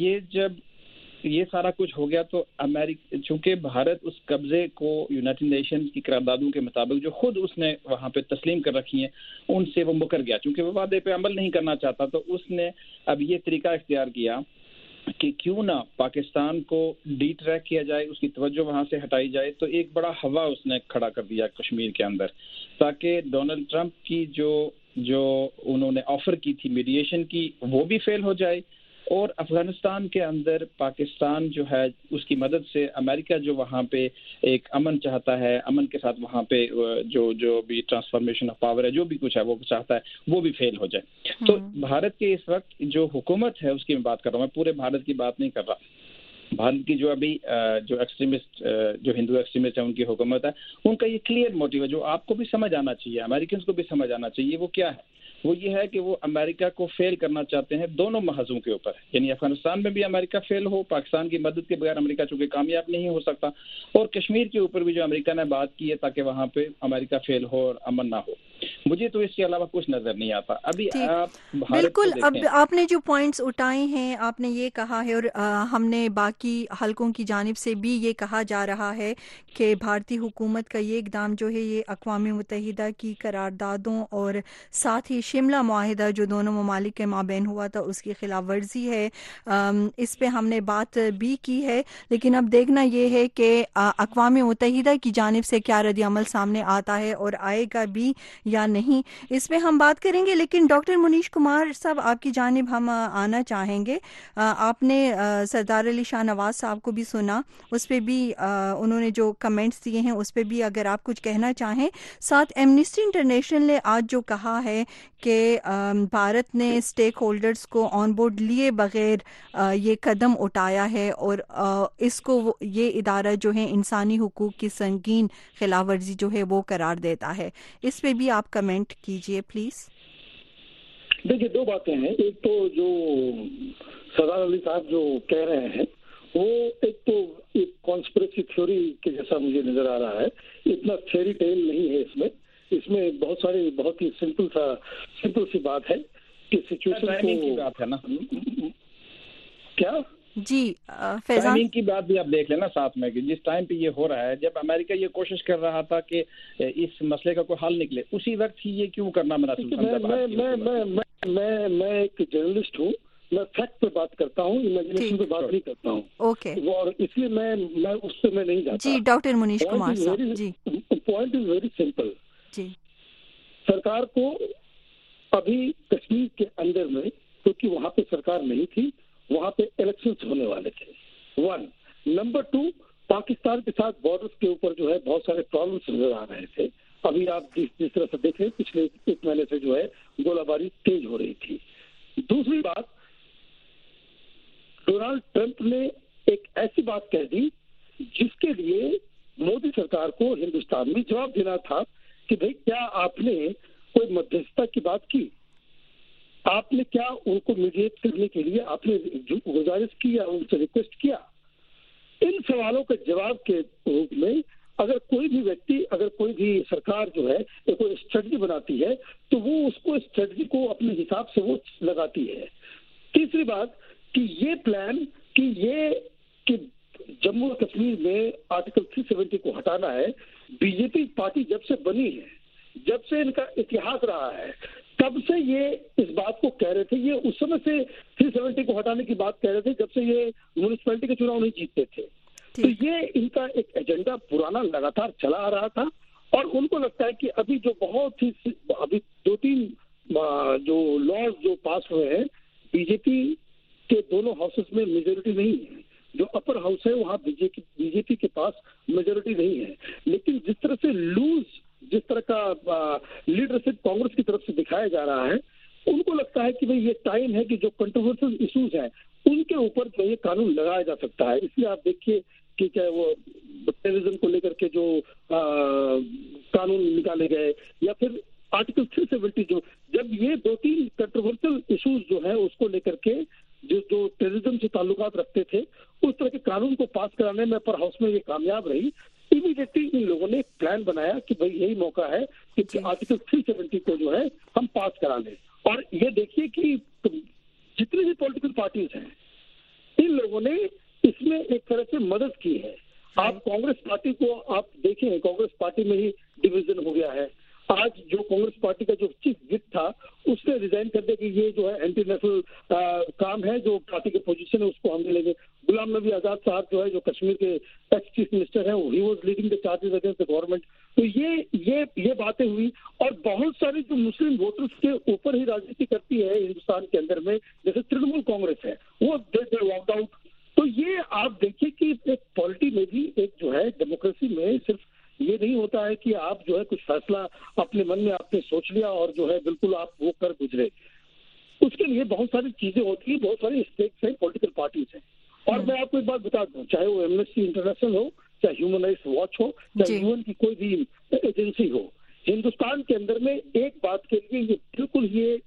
Speaker 5: جب یہ سارا کچھ ہو گیا تو چونکہ بھارت اس قبضے کو یونائٹڈ نیشن کی قراردادوں کے مطابق جو خود اس نے وہاں پہ تسلیم کر رکھی ہیں ان سے وہ مکر گیا. چونکہ وہ وعدے پہ عمل نہیں کرنا چاہتا تو اس نے اب یہ طریقہ اختیار کیا کہ کیوں نہ پاکستان کو ڈی ٹریک کیا جائے، اس کی توجہ وہاں سے ہٹائی جائے. تو ایک بڑا ہوا اس نے کھڑا کر دیا کشمیر کے اندر، تاکہ ڈونلڈ ٹرمپ کی جو انہوں نے آفر کی تھی میڈیشن کی وہ بھی فیل ہو جائے. اور افغانستان کے اندر پاکستان جو ہے اس کی مدد سے امریکہ جو وہاں پہ ایک امن چاہتا ہے، امن کے ساتھ وہاں پہ جو بھی ٹرانسفارمیشن آف پاور ہے، جو بھی کچھ ہے وہ چاہتا ہے، وہ بھی فیل ہو جائے. تو بھارت کے اس وقت جو حکومت ہے اس کی میں بات کر رہا ہوں، میں پورے بھارت کی بات نہیں کر رہا. بھارت کی جو ابھی جو ایکسٹریمسٹ جو ہندو ایکسٹریمسٹ ہیں ان کی حکومت ہے، ان کا یہ کلیئر موٹیو ہے جو آپ کو بھی سمجھ آنا چاہیے، امریکنس کو بھی سمجھ آنا چاہیے. وہ کیا ہے؟ وہ یہ ہے کہ وہ امریکہ کو فیل کرنا چاہتے ہیں دونوں محاذوں کے اوپر. یعنی افغانستان میں بھی امریکہ فیل ہو، پاکستان کی مدد کے بغیر امریکہ چونکہ کامیاب نہیں ہو سکتا، اور کشمیر کے اوپر بھی جو امریکہ نے بات کی ہے تاکہ وہاں پہ امریکہ فیل ہو اور امن نہ ہو. مجھے تو اس کے علاوہ کچھ نظر نہیں آتا. ابھی آپ
Speaker 1: بالکل اب آپ نے جو پوائنٹس اٹھائے ہیں، آپ نے یہ کہا ہے اور ہم نے باقی حلقوں کی جانب سے بھی یہ کہا جا رہا ہے کہ بھارتی حکومت کا یہ اقدام جو ہے یہ اقوام متحدہ کی قراردادوں اور ساتھ ہی شملہ معاہدہ جو دونوں ممالک کے مابین ہوا تھا اس کی خلاف ورزی ہے. اس پہ ہم نے بات بھی کی ہے، لیکن اب دیکھنا یہ ہے کہ اقوام متحدہ کی جانب سے کیا رد عمل سامنے آتا ہے اور آئے گا بھی یا نہیں، اس پہ ہم بات کریں گے. لیکن ڈاکٹر منیش کمار صاحب آپ کی جانب ہم آنا چاہیں گے. آپ نے سردار علی شاہ نواز صاحب کو بھی سنا، اس پہ بھی انہوں نے جو کمنٹس دیے ہیں اس پہ بھی اگر آپ کچھ کہنا چاہیں. ساتھ ایمنسٹی انٹرنیشنل نے آج جو کہا ہے کہ بھارت نے اسٹیک ہولڈرز کو آن بورڈ لیے بغیر یہ قدم اٹھایا ہے اور اس کو یہ ادارہ جو ہے انسانی حقوق کی سنگین خلاف ورزی جو ہے وہ قرار دیتا ہے. اس پہ بھی آپ کمنٹ کیجئے پلیز.
Speaker 3: دیکھیے 2 باتیں ہیں. ایک تو جو सरदार अली साहब जो कह रहे हैं वो एक तो एक कॉन्स्पिरेसी थ्योरी के जैसा मुझे नजर आ रहा है। इतना थ्योरी टेल नहीं है इसमें बहुत ही सिंपल सी बात है कि सिचुएशन
Speaker 5: की बात है ना।
Speaker 3: क्या
Speaker 1: जी फैजान,
Speaker 5: टाइमिंग की बात भी आप देख लेना साथ में कि जिस टाइम पे ये हो रहा है, जब अमेरिका ये कोशिश कर रहा था कि इस मसले का कोई हल निकले, उसी वक्त ही ये क्यों करना मुनासिब समझा?
Speaker 3: मैं एक जर्नलिस्ट हूँ, मैं फैक्ट पे बात करता हूँ, इमेजिनेशन पे बात नहीं करता हूँ।
Speaker 1: ओके,
Speaker 3: और इसलिए मैं उस पे मैं नहीं जाता।
Speaker 1: जी डॉक्टर मुनीश कुमार साहब ji,
Speaker 3: point is very simple
Speaker 1: जी।
Speaker 3: सरकार को अभी कश्मीर के अंदर में, क्योंकि वहाँ पे सरकार नहीं थी, वहाँ पे इलेक्शंस होने वाले थे, 1 नंबर 2 पाकिस्तान के साथ बॉर्डर्स के ऊपर जो है बहुत सारे प्रॉब्लम्स नजर आ रहे थे। अभी आप जिस तरह से देख रहे हैं पिछले 1 महीने से जो है गोलाबारी तेज हो रही थी। दूसरी बात, डोनाल्ड ट्रंप ने एक ऐसी बात कह दी जिसके लिए मोदी सरकार को हिंदुस्तान में जवाब देना था कि भाई क्या आपने कोई मध्यस्थता की बात की, आपने क्या उनको मीडिएट करने के लिए आपने गुजारिश की या उनसे रिक्वेस्ट किया। इन सवालों के जवाब के रूप में अगर कोई भी व्यक्ति, अगर कोई भी सरकार जो है कोई स्ट्रेटजी बनाती है तो वो उसको स्ट्रेटजी को अपने हिसाब से वो लगाती है। तीसरी बात कि ये प्लान कि जम्मू और कश्मीर में आर्टिकल 370 को हटाना है, बीजेपी पार्टी जब से बनी है, जब से इनका इतिहास रहा है, तब से ये इस बात को कह रहे थे। ये उस समय से 370 को हटाने की बात कह रहे थे जब से ये म्युनिसिपैलिटी के चुनाव नहीं जीतते थे। तो ये इनका एक एजेंडा पुराना लगातार चला आ रहा था और उनको लगता है कि अभी जो अभी 2-3 जो लॉज जो पास हुए हैं, बीजेपी के दोनों हाउसेस में मेजोरिटी नहीं है। जो अपर हाउस है वहाँ बीजेपी के पास मेजोरिटी नहीं है, लेकिन जिस तरह से जिस तरह का लीडरशिप कांग्रेस की तरफ से दिखाया जा रहा है, उनको लगता है कि भाई ये टाइम है कि जो कंट्रोवर्शियल इश्यूज हैं उनके ऊपर जो ये कानून लगाया जा सकता है। इसलिए आप देखिए कि चाहे वो टेररिज्म को लेकर के जो कानून निकाले गए या फिर आर्टिकल 370, जो जब ये 2-3 कंट्रोवर्शियल इश्यूज जो है उसको लेकर के जो टेररिज्म से ताल्लुकात रखते थे, उस तरह के कानून को पास कराने में अपर हाउस में ये कामयाब रही। इमीडिएटली इन लोगों ने एक प्लान बनाया कि भाई यही मौका है कि आर्टिकल 370 को जो है हम पास करा लें। और ये देखिए कि जितनी भी पॉलिटिकल पार्टीज हैं, इन लोगों ने इसमें एक तरह से मदद की है। आप कांग्रेस पार्टी को आप देखें, कांग्रेस पार्टी में ही डिवीजन हो गया है। आज जो कांग्रेस पार्टी का जो चीफ विप था उसने रिजाइन कर दिया कि ये जो है एंटी नेशनल काम है, जो पार्टी के पोजीशन है उसको हम ले लेंगे। गुलाम नबी आजाद साहब जो है, जो कश्मीर के एक्स चीफ मिनिस्टर हैं, he was leading the charges against the government. तो ये बातें हुई और बहुत सारे जो मुस्लिम वोटर्स के ऊपर ही राजनीति करती है हिंदुस्तान के अंदर में, जैसे तृणमूल कांग्रेस है, वो दे वॉकड आउट। तो ये आप देखिए कि एक पॉलिटी में भी एक जो है डेमोक्रेसी में सिर्फ ये नहीं होता है कि आप जो है कुछ फैसला अपने मन में आपने सोच लिया और जो है बिल्कुल आप वो कर गुजरे। उसके लिए बहुत सारी चीजें होती है, बहुत सारी स्टेक्स हैं, पॉलिटिकल पार्टीज हैं। और मैं आपको एक बात बता दूं, चाहे वो एमनेस्टी इंटरनेशनल हो, चाहे ह्यूमन राइट्स वॉच हो, चाहे यूएन की कोई भी एजेंसी हो, हिंदुस्तान के अंदर में एक बात के लिए ये बिल्कुल ये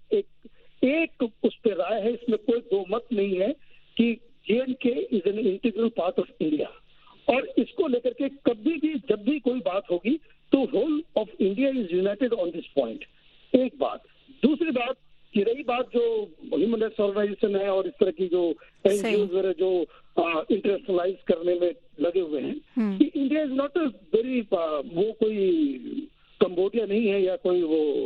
Speaker 3: एक उस पर राय है, इसमें कोई दो मत नहीं है कि JNK is an integral part of India. और इसको लेकर के कभी भी जब भी कोई बात होगी तो whole of India is united on this point. एक बात। दूसरी बात कि रही बात जो ह्यूमन राइट्स ऑर्गेनाइजेशन है और इस तरह की जो एनजीओ वगैरह जो इंटरनेशनलाइज करने में लगे हुए हैं, कि India is not a very वो कोई कंबोडिया नहीं है या कोई वो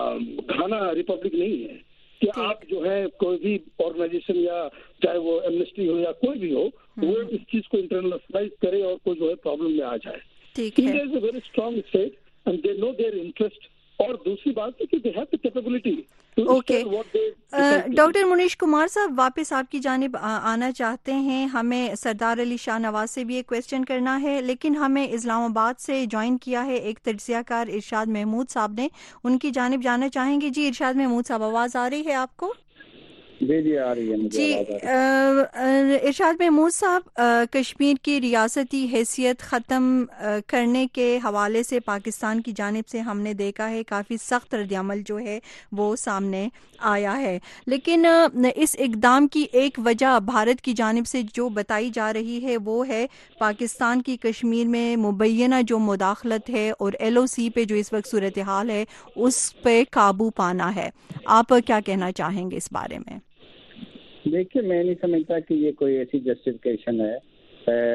Speaker 3: घाना रिपब्लिक नहीं है कि आप जो है कोई भी ऑर्गेनाइजेशन या चाहे वो एमनेस्टी हो या कोई भी हो, वो इस चीज को इंटरनेशनलाइज करे और कोई जो है प्रॉब्लम में आ जाए। India is a very strong state and they know their interest. और दूसरी बात है कि they have the capability.
Speaker 1: Okay, doctor Munish Kumar साहब वापस आपकी जानिब आना चाहते हैं। हमें सरदार अली शाह नवाज से भी एक क्वेश्चन करना है, लेकिन हमें इस्लामाबाद से ज्वाइन किया है एक तज्ज़ियाकार इरशाद महमूद साहब ने, उनकी जानिब जाना चाहेंगे। जी इरशाद महमूद साहब, आवाज़ आ रही है आपको?
Speaker 5: جی آ رہی ہے مجھے
Speaker 1: جی ارشاد محمود صاحب، کشمیر کی ریاستی حیثیت ختم کرنے کے حوالے سے پاکستان کی جانب سے ہم نے دیکھا ہے کافی سخت رد عمل جو ہے وہ سامنے آیا ہے، لیکن اس اقدام کی ایک وجہ بھارت کی جانب سے جو بتائی جا رہی ہے وہ ہے پاکستان کی کشمیر میں مبینہ جو مداخلت ہے اور LOC پہ جو اس وقت صورتحال ہے اس پہ قابو پانا ہے. آپ کیا کہنا چاہیں گے اس بارے میں؟
Speaker 5: دیکھیے میں نہیں سمجھتا کہ یہ کوئی ایسی جسٹیفیکیشن ہے.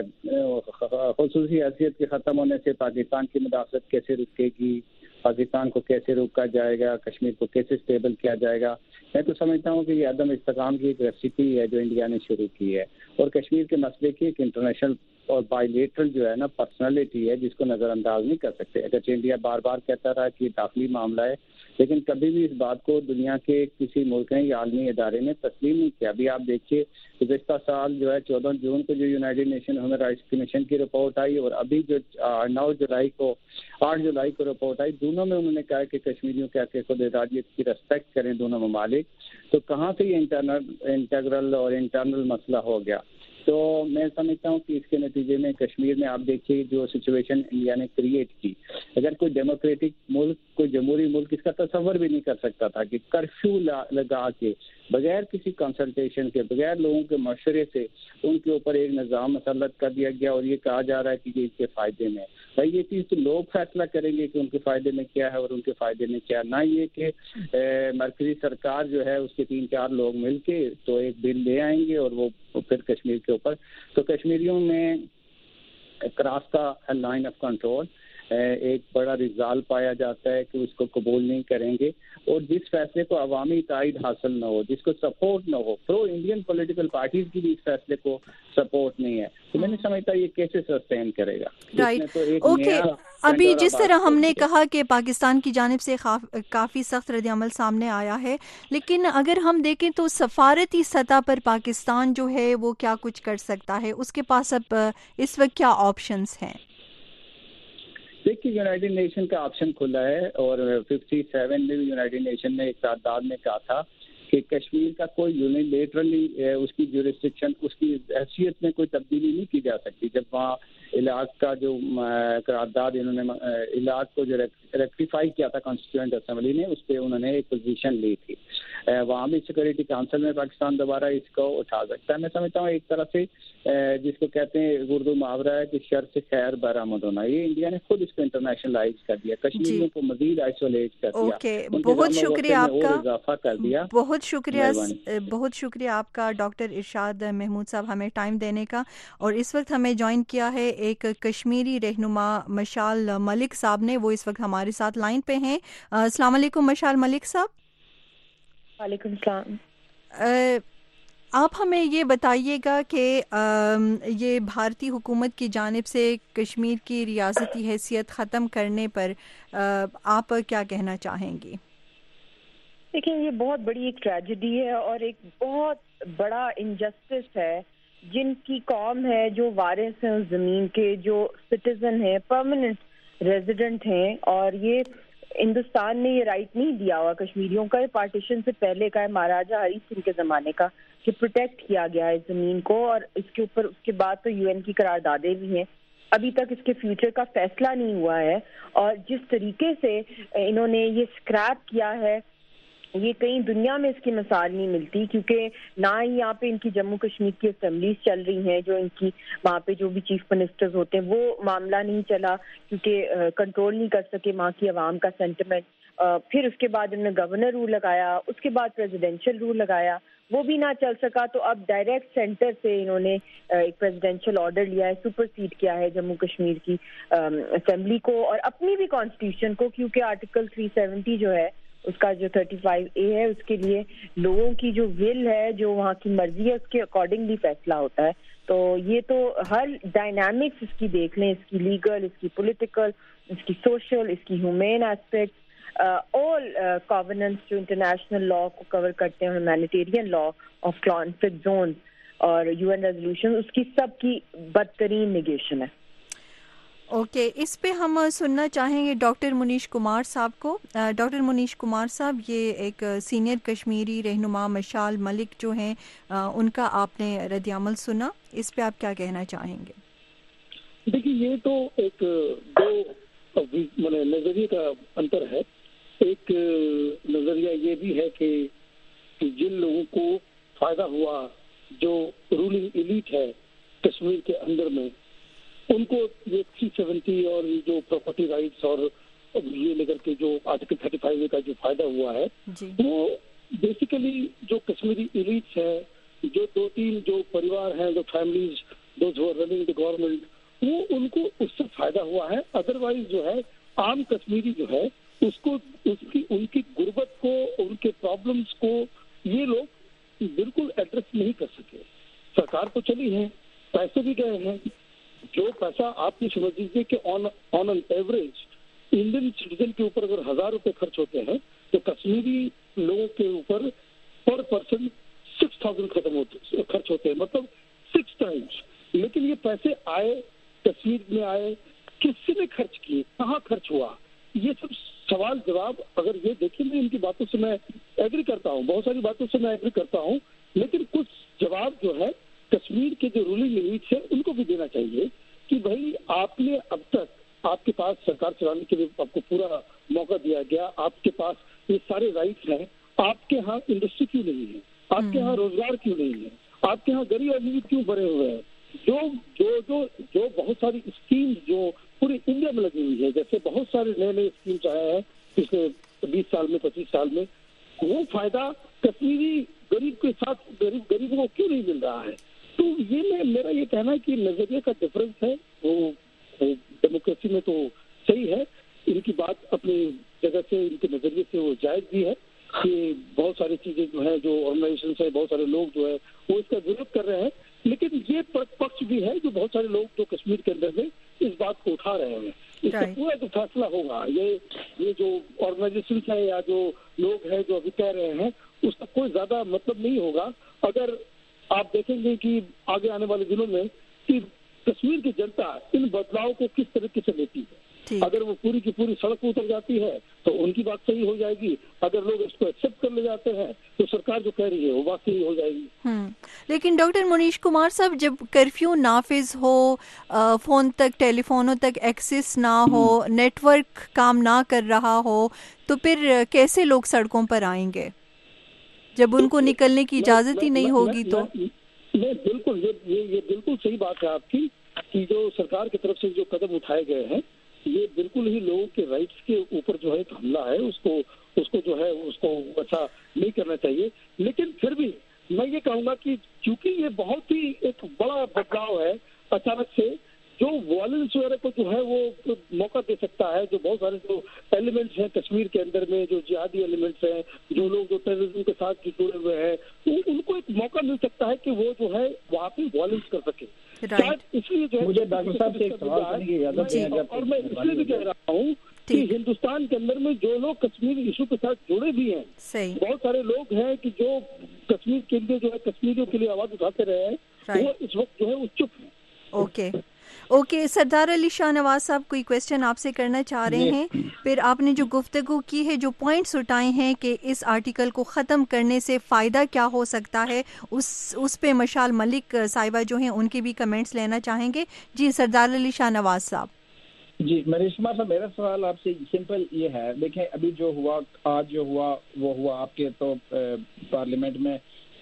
Speaker 5: خصوصی حیثیت کے ختم ہونے سے پاکستان کی مداخلت کیسے رکے گی، پاکستان کو کیسے روکا جائے گا، کشمیر کو کیسے اسٹیبل کیا جائے گا. میں تو سمجھتا ہوں کہ یہ عدم استحکام کی ایک ریسیپی ہے جو انڈیا نے شروع کی ہے، اور کشمیر کے مسئلے کی ایک انٹرنیشنل اور بائیلیٹرل جو ہے نا پرسنالٹی ہے جس کو نظر انداز نہیں کر سکتے. اگرچہ انڈیا بار بار کہتا رہا کہ یہ داخلی معاملہ ہے، لیکن کبھی بھی اس بات کو دنیا کے کسی ملک نے یا عالمی ادارے نے تسلیم نہیں کیا. ابھی آپ دیکھیے گزشتہ سال جو ہے 14 جون کو جو United Nation Human Rights Commission کی رپورٹ آئی، اور ابھی جو 8 جولائی کو رپورٹ آئی، دونوں میں انہوں نے کہا کہ کشمیریوں کے حق خود ارادیت کی ریسپیکٹ کریں دونوں ممالک. تو کہاں سے یہ انٹرنل اور انٹرنل مسئلہ ہو گیا؟ تو میں سمجھتا ہوں کہ اس کے نتیجے میں کشمیر میں آپ دیکھیے جو سچویشن انڈیا نے کریٹ کی، اگر کوئی ڈیموکریٹک ملک، کوئی جمہوری ملک اس کا تصور بھی نہیں کر سکتا تھا کہ کرفیو لگا کے بغیر کسی کنسلٹیشن کے، بغیر لوگوں کے مشورے سے ان کے اوپر ایک نظام مسلط کر دیا گیا، اور یہ کہا جا رہا ہے کہ یہ اس کے فائدے میں. بھائی یہ چیز تو لوگ فیصلہ کریں گے کہ ان کے فائدے میں کیا ہے اور ان کے فائدے میں کیا، نہ یہ کہ مرکزی سرکار جو ہے اس کے 3-4 لوگ مل کے تو ایک بل لے آئیں گے اور وہ پھر کشمیر کے اوپر. تو کشمیریوں میں کراس کا لائن آف کنٹرول ایک بڑا رزال پایا جاتا ہے کہ اس کو قبول نہیں کریں گے، اور جس فیصلے کو عوامی تائید حاصل نہ ہو، جس کو سپورٹ نہ ہو، پرو انڈین پولیٹیکل پارٹیز کی بھی اس فیصلے کو سپورٹ نہیں ہے، تو میں نہیں سمجھتا یہ کیسے سسٹین کرے گا.
Speaker 1: Right, okay. ابھی جس طرح ہم نے کہا کہ پاکستان کی جانب سے کافی سخت رد عمل سامنے آیا ہے، لیکن اگر ہم دیکھیں تو سفارتی سطح پر پاکستان جو ہے وہ کیا کچھ کر سکتا ہے؟ اس کے پاس اب اس وقت کیا آپشنز ہیں؟
Speaker 5: دیکھیے یونائیٹڈ نیشن کا آپشن کھلا ہے، اور 57 میں یونائیٹڈ نیشن نے ایک قرارداد میں کہا تھا کہ کشمیر کا کوئی یونیلیٹرلی اس کی جورسڈکشن، اس کی حیثیت میں کوئی تبدیلی نہیں کی جا سکتی. جب وہاں علاق کا جو قرارداد انہوں نے علاق کو جو ریکٹیفائی کیا تھا کانسٹیٹیوئنٹ اسمبلی نے، اس پہ انہوں نے ایک پوزیشن لی تھی. وہاں بھی سیکورٹی کونسل میں پاکستان دوبارہ اس کو اٹھا سکتا ہے. میں سمجھتا ہوں ایک طرح سے جس کو کہتے ہیں اردو محاورہ ہے کہ شر سے خیر برآمد ہونا، یہ انڈیا نے خود اس کو انٹرنیشنلائز کر دیا، کشمیریوں کو مزید آئسولیٹ کر دیا.
Speaker 1: اوکے، بہت شکریہ آپ کا،
Speaker 5: اضافہ کر دیا.
Speaker 1: بہت شکریہ آپ کا ڈاکٹر ارشاد محمود صاحب ہمیں ٹائم دینے کا. اور اس وقت ہمیں جوائن کیا ہے ایک کشمیری رہنما مشال ملک صاحب نے، وہ اس وقت ہمارے ساتھ لائن پہ ہیں. السلام علیکم مشال ملک صاحب.
Speaker 6: وعلیکم السلام.
Speaker 1: آپ ہمیں یہ بتائیے گا کہ یہ بھارتی حکومت کی جانب سے کشمیر کی ریاستی حیثیت ختم کرنے پر آپ کیا کہنا چاہیں گی؟
Speaker 6: دیکھیں یہ بہت بڑی ایک ٹریجڈی ہے اور ایک بہت بڑا انجسٹس ہے. جن کی قوم ہے، جو وارث ہیں اس زمین کے، جو سٹیزن ہیں، پرماننٹ ریزیڈنٹ ہیں، اور یہ ہندوستان نے یہ رائٹ نہیں دیا ہوا کشمیریوں کا، پارٹیشن سے پہلے کا ہے، مہاراجہ ہری سنگھ کے زمانے کا، کہ پروٹیکٹ کیا گیا ہے اس زمین کو. اور اس کے اوپر اس کے بعد تو UN کی قراردادیں بھی ہیں، ابھی تک اس کے فیوچر کا فیصلہ نہیں ہوا ہے. اور جس طریقے سے انہوں نے یہ اسکریپ کیا ہے، یہ کہیں دنیا میں اس کی مثال نہیں ملتی، کیونکہ نہ ہی یہاں پہ ان کی جموں کشمیر کی اسمبلیز چل رہی ہیں، جو ان کی وہاں پہ جو بھی چیف منسٹرز ہوتے ہیں، وہ معاملہ نہیں چلا کیونکہ کنٹرول نہیں کر سکے وہاں کی عوام کا سینٹیمنٹ. پھر اس کے بعد انہوں نے گورنر رول لگایا، اس کے بعد پریزیڈینشیل رول لگایا، وہ بھی نہ چل سکا. تو اب ڈائریکٹ سینٹر سے انہوں نے ایک پریزیڈینشیل آرڈر لیا ہے، سپرسیڈ کیا ہے جموں کشمیر کی اسمبلی کو اور اپنی بھی کانسٹیٹیوشن کو، کیونکہ آرٹیکل 370 جو ہے اس کا جو 35A ہے، اس کے لیے لوگوں کی جو ول ہے، جو وہاں کی مرضی ہے، اس کے اکارڈنگلی فیصلہ ہوتا ہے. تو یہ تو ہر ڈائنامکس اس کی دیکھ لیں، اس کی لیگل، اس کی پولیٹیکل، اس کی سوشل، اس کی ہیومین ایسپیکٹ، آل کووننٹس جو انٹرنیشنل لا کو کور کرتے ہیں، humanitarian law of conflict zones اور UN ریزولوشن، اس کی سب کی بدترین نیگیشن ہے.
Speaker 1: اوکے، اس پہ ہم سننا چاہیں گے ڈاکٹر منیش کمار صاحب کو۔ ڈاکٹر منیش کمار صاحب، یہ ایک سینئر کشمیری رہنما مشال ملک جو ہیں، ان کا آپ نے رد عمل سنا، اس پہ آپ کیا کہنا چاہیں گے؟
Speaker 3: دیکھیے، یہ تو ایک دو نظریے کا انتر ہے۔ ایک نظریہ یہ بھی ہے کہ جن لوگوں کو فائدہ ہوا، جو رولنگ ایلیٹ ہے کشمیر کے اندر میں، ان کو یہ 370 اور جو پراپرٹی رائٹس اور یہ لے کر کے جو آرٹیکل 35 کا جو فائدہ ہوا ہے، وہ بیسیکلی جو کشمیری ایلیٹس ہے، جو دو تین جو پریوار ہیں، جو families, those who are running the government, وہ ان کو اس سے فائدہ ہوا ہے۔ ادروائز جو ہے عام کشمیری جو ہے اس کو ان کی غربت کو، ان کے پرابلمس کو یہ لوگ بالکل ایڈریس نہیں کر سکے۔ سرکار تو چلی ہے، پیسے بھی گئے ہیں، جو پیسہ آپ یہ سمجھ لیجیے کہ on an average Indian citizen کے اوپر اگر 1000 روپے خرچ ہوتے ہیں تو کشمیری لوگوں کے اوپر پر پرسن 6000 خرچ ہوتے ہیں، مطلب 6 ٹائمز۔ لیکن یہ پیسے آئے، کشمیر میں آئے، کس نے خرچ کیے، کہاں خرچ ہوا، یہ سب سوال جواب اگر یہ دیکھیں گے، ان کی باتوں سے میں ایگری کرتا ہوں، بہت ساری باتوں سے میں ایگری کرتا ہوں، لیکن کچھ جواب جو ہے کشمیر کے جو رولنگ ایلیٹس ہیں ان کو بھی دینا چاہیے کہ بھائی آپ نے اب تک، آپ کے پاس سرکار چلانے کے لیے آپ کو پورا موقع دیا گیا، آپ کے پاس یہ سارے رائٹس ہیں، آپ کے ہاں انڈسٹری کیوں نہیں ہے، آپ کے ہاں روزگار کیوں نہیں ہے، آپ کے ہاں غریب آدمی کیوں بڑے ہوئے ہیں؟ جو جو جو جو بہت ساری اسکیمز جو پورے انڈیا میں لگی ہوئی ہے، جیسے بہت سارے نئے نئے اسکیمز آئے ہیں پچھلے 20 سال میں، 25 سال میں، وہ فائدہ کشمیری غریب کے ساتھ غریبوں کو کیوں نہیں مل رہا ہے؟ تو یہ میرا یہ کہنا ہے کہ نظریے کا ڈفرنس ہے، وہ ڈیموکریسی میں تو صحیح ہے، ان کی بات اپنی جگہ سے، ان کے نظریے سے وہ جائز بھی ہے کہ بہت ساری چیزیں جو ہیں، جو آرگنائزیشنس ہیں، بہت سارے لوگ جو ہے وہ اس کا ضرورت کر رہے ہیں، لیکن یہ پکش بھی ہے جو بہت سارے لوگ جو کشمیر کے اندر میں اس بات کو اٹھا رہے ہیں۔ اس کا پورا جو فیصلہ ہوگا، یہ جو آرگنائزیشنس ہیں یا جو لوگ ہیں جو ابھی کہہ رہے ہیں، اس کا کوئی زیادہ مطلب نہیں ہوگا اگر آپ دیکھیں گے کہ آگے آنے والے دنوں میں کہ کشمیر کی جنتا ان بدلاؤ کو کس طریقے سے لیتی ہے۔ اگر وہ پوری کی پوری سڑک پہ اتر جاتی ہے تو ان کی بات صحیح ہو جائے گی، اگر لوگ اس کو ایکسیپٹ کر لے جاتے ہیں تو سرکار جو کہہ رہی ہے وہ بات صحیح ہو جائے گی۔
Speaker 1: لیکن ڈاکٹر منیش کمار صاحب، جب کرفیو نافذ ہو، فون تک، ٹیلی فونوں تک ایکسس نہ ہو، نیٹ ورک کام نہ کر رہا ہو، تو پھر کیسے لوگ سڑکوں پر آئیں گے جب ان کو نکلنے کی اجازت ہی نہیں ہوگی؟ تو
Speaker 3: بالکل یہ بالکل صحیح بات ہے آپ کی کہ جو سرکار کی طرف سے جو قدم اٹھائے گئے ہیں، یہ بالکل ہی لوگوں کے رائٹس کے اوپر جو ہے ایک حملہ ہے، اس کو جو ہے اس کو اچھا نہیں کرنا چاہیے۔ لیکن پھر بھی میں یہ کہوں گا کہ چونکہ یہ بہت ہی ایک بڑا بدلاؤ ہے، اچانک سے جو وائلنس وغیرہ کو جو ہے وہ موقع دے سکتا ہے، جو بہت سارے جو ایلیمنٹس ہیں کشمیر کے اندر میں، جو جہادی ایلیمنٹس ہیں، جو لوگ جو ٹیررزم کے ساتھ جڑے ہوئے ہیں، ان کو ایک موقع مل سکتا ہے کہ وہ جو ہے وہاں پہ وائلنس کر سکے۔ اس لیے جو
Speaker 5: مجھے ڈاکٹر صاحب سے ایک سوال کرنے کی اجازت ہے،
Speaker 3: اور میں اس لیے بھی کہہ رہا ہوں کہ ہندوستان کے اندر میں جو لوگ کشمیر ایشو کے ساتھ جڑے بھی ہیں، بہت سارے لوگ ہیں کہ جو کشمیر کے لیے جو ہے کشمیریوں کے لیے آواز اٹھاتے رہے ہیں، وہ اس وقت جو ہے وہ چپ ہیں۔
Speaker 1: اوکے، سردار علی شاہ نواز صاحب کوئی کویسچن آپ سے کرنا چاہ رہے ہیں؟ پھر آپ نے جو گفتگو کی ہے، جو پوائنٹس اٹھائے ہیں کہ اس آرٹیکل کو ختم کرنے سے فائدہ کیا ہو سکتا ہے، اس پہ مشال ملک صاحبہ جو ہیں ان کے بھی کمنٹس لینا چاہیں گے۔ جی سردار علی شاہ نواز صاحب۔
Speaker 5: جی منیش کمار صاحب، میرا سوال آپ سے سمپل یہ ہے، دیکھیں ابھی جو ہوا، آج جو ہوا وہ ہوا، آپ کے تو پارلیمنٹ میں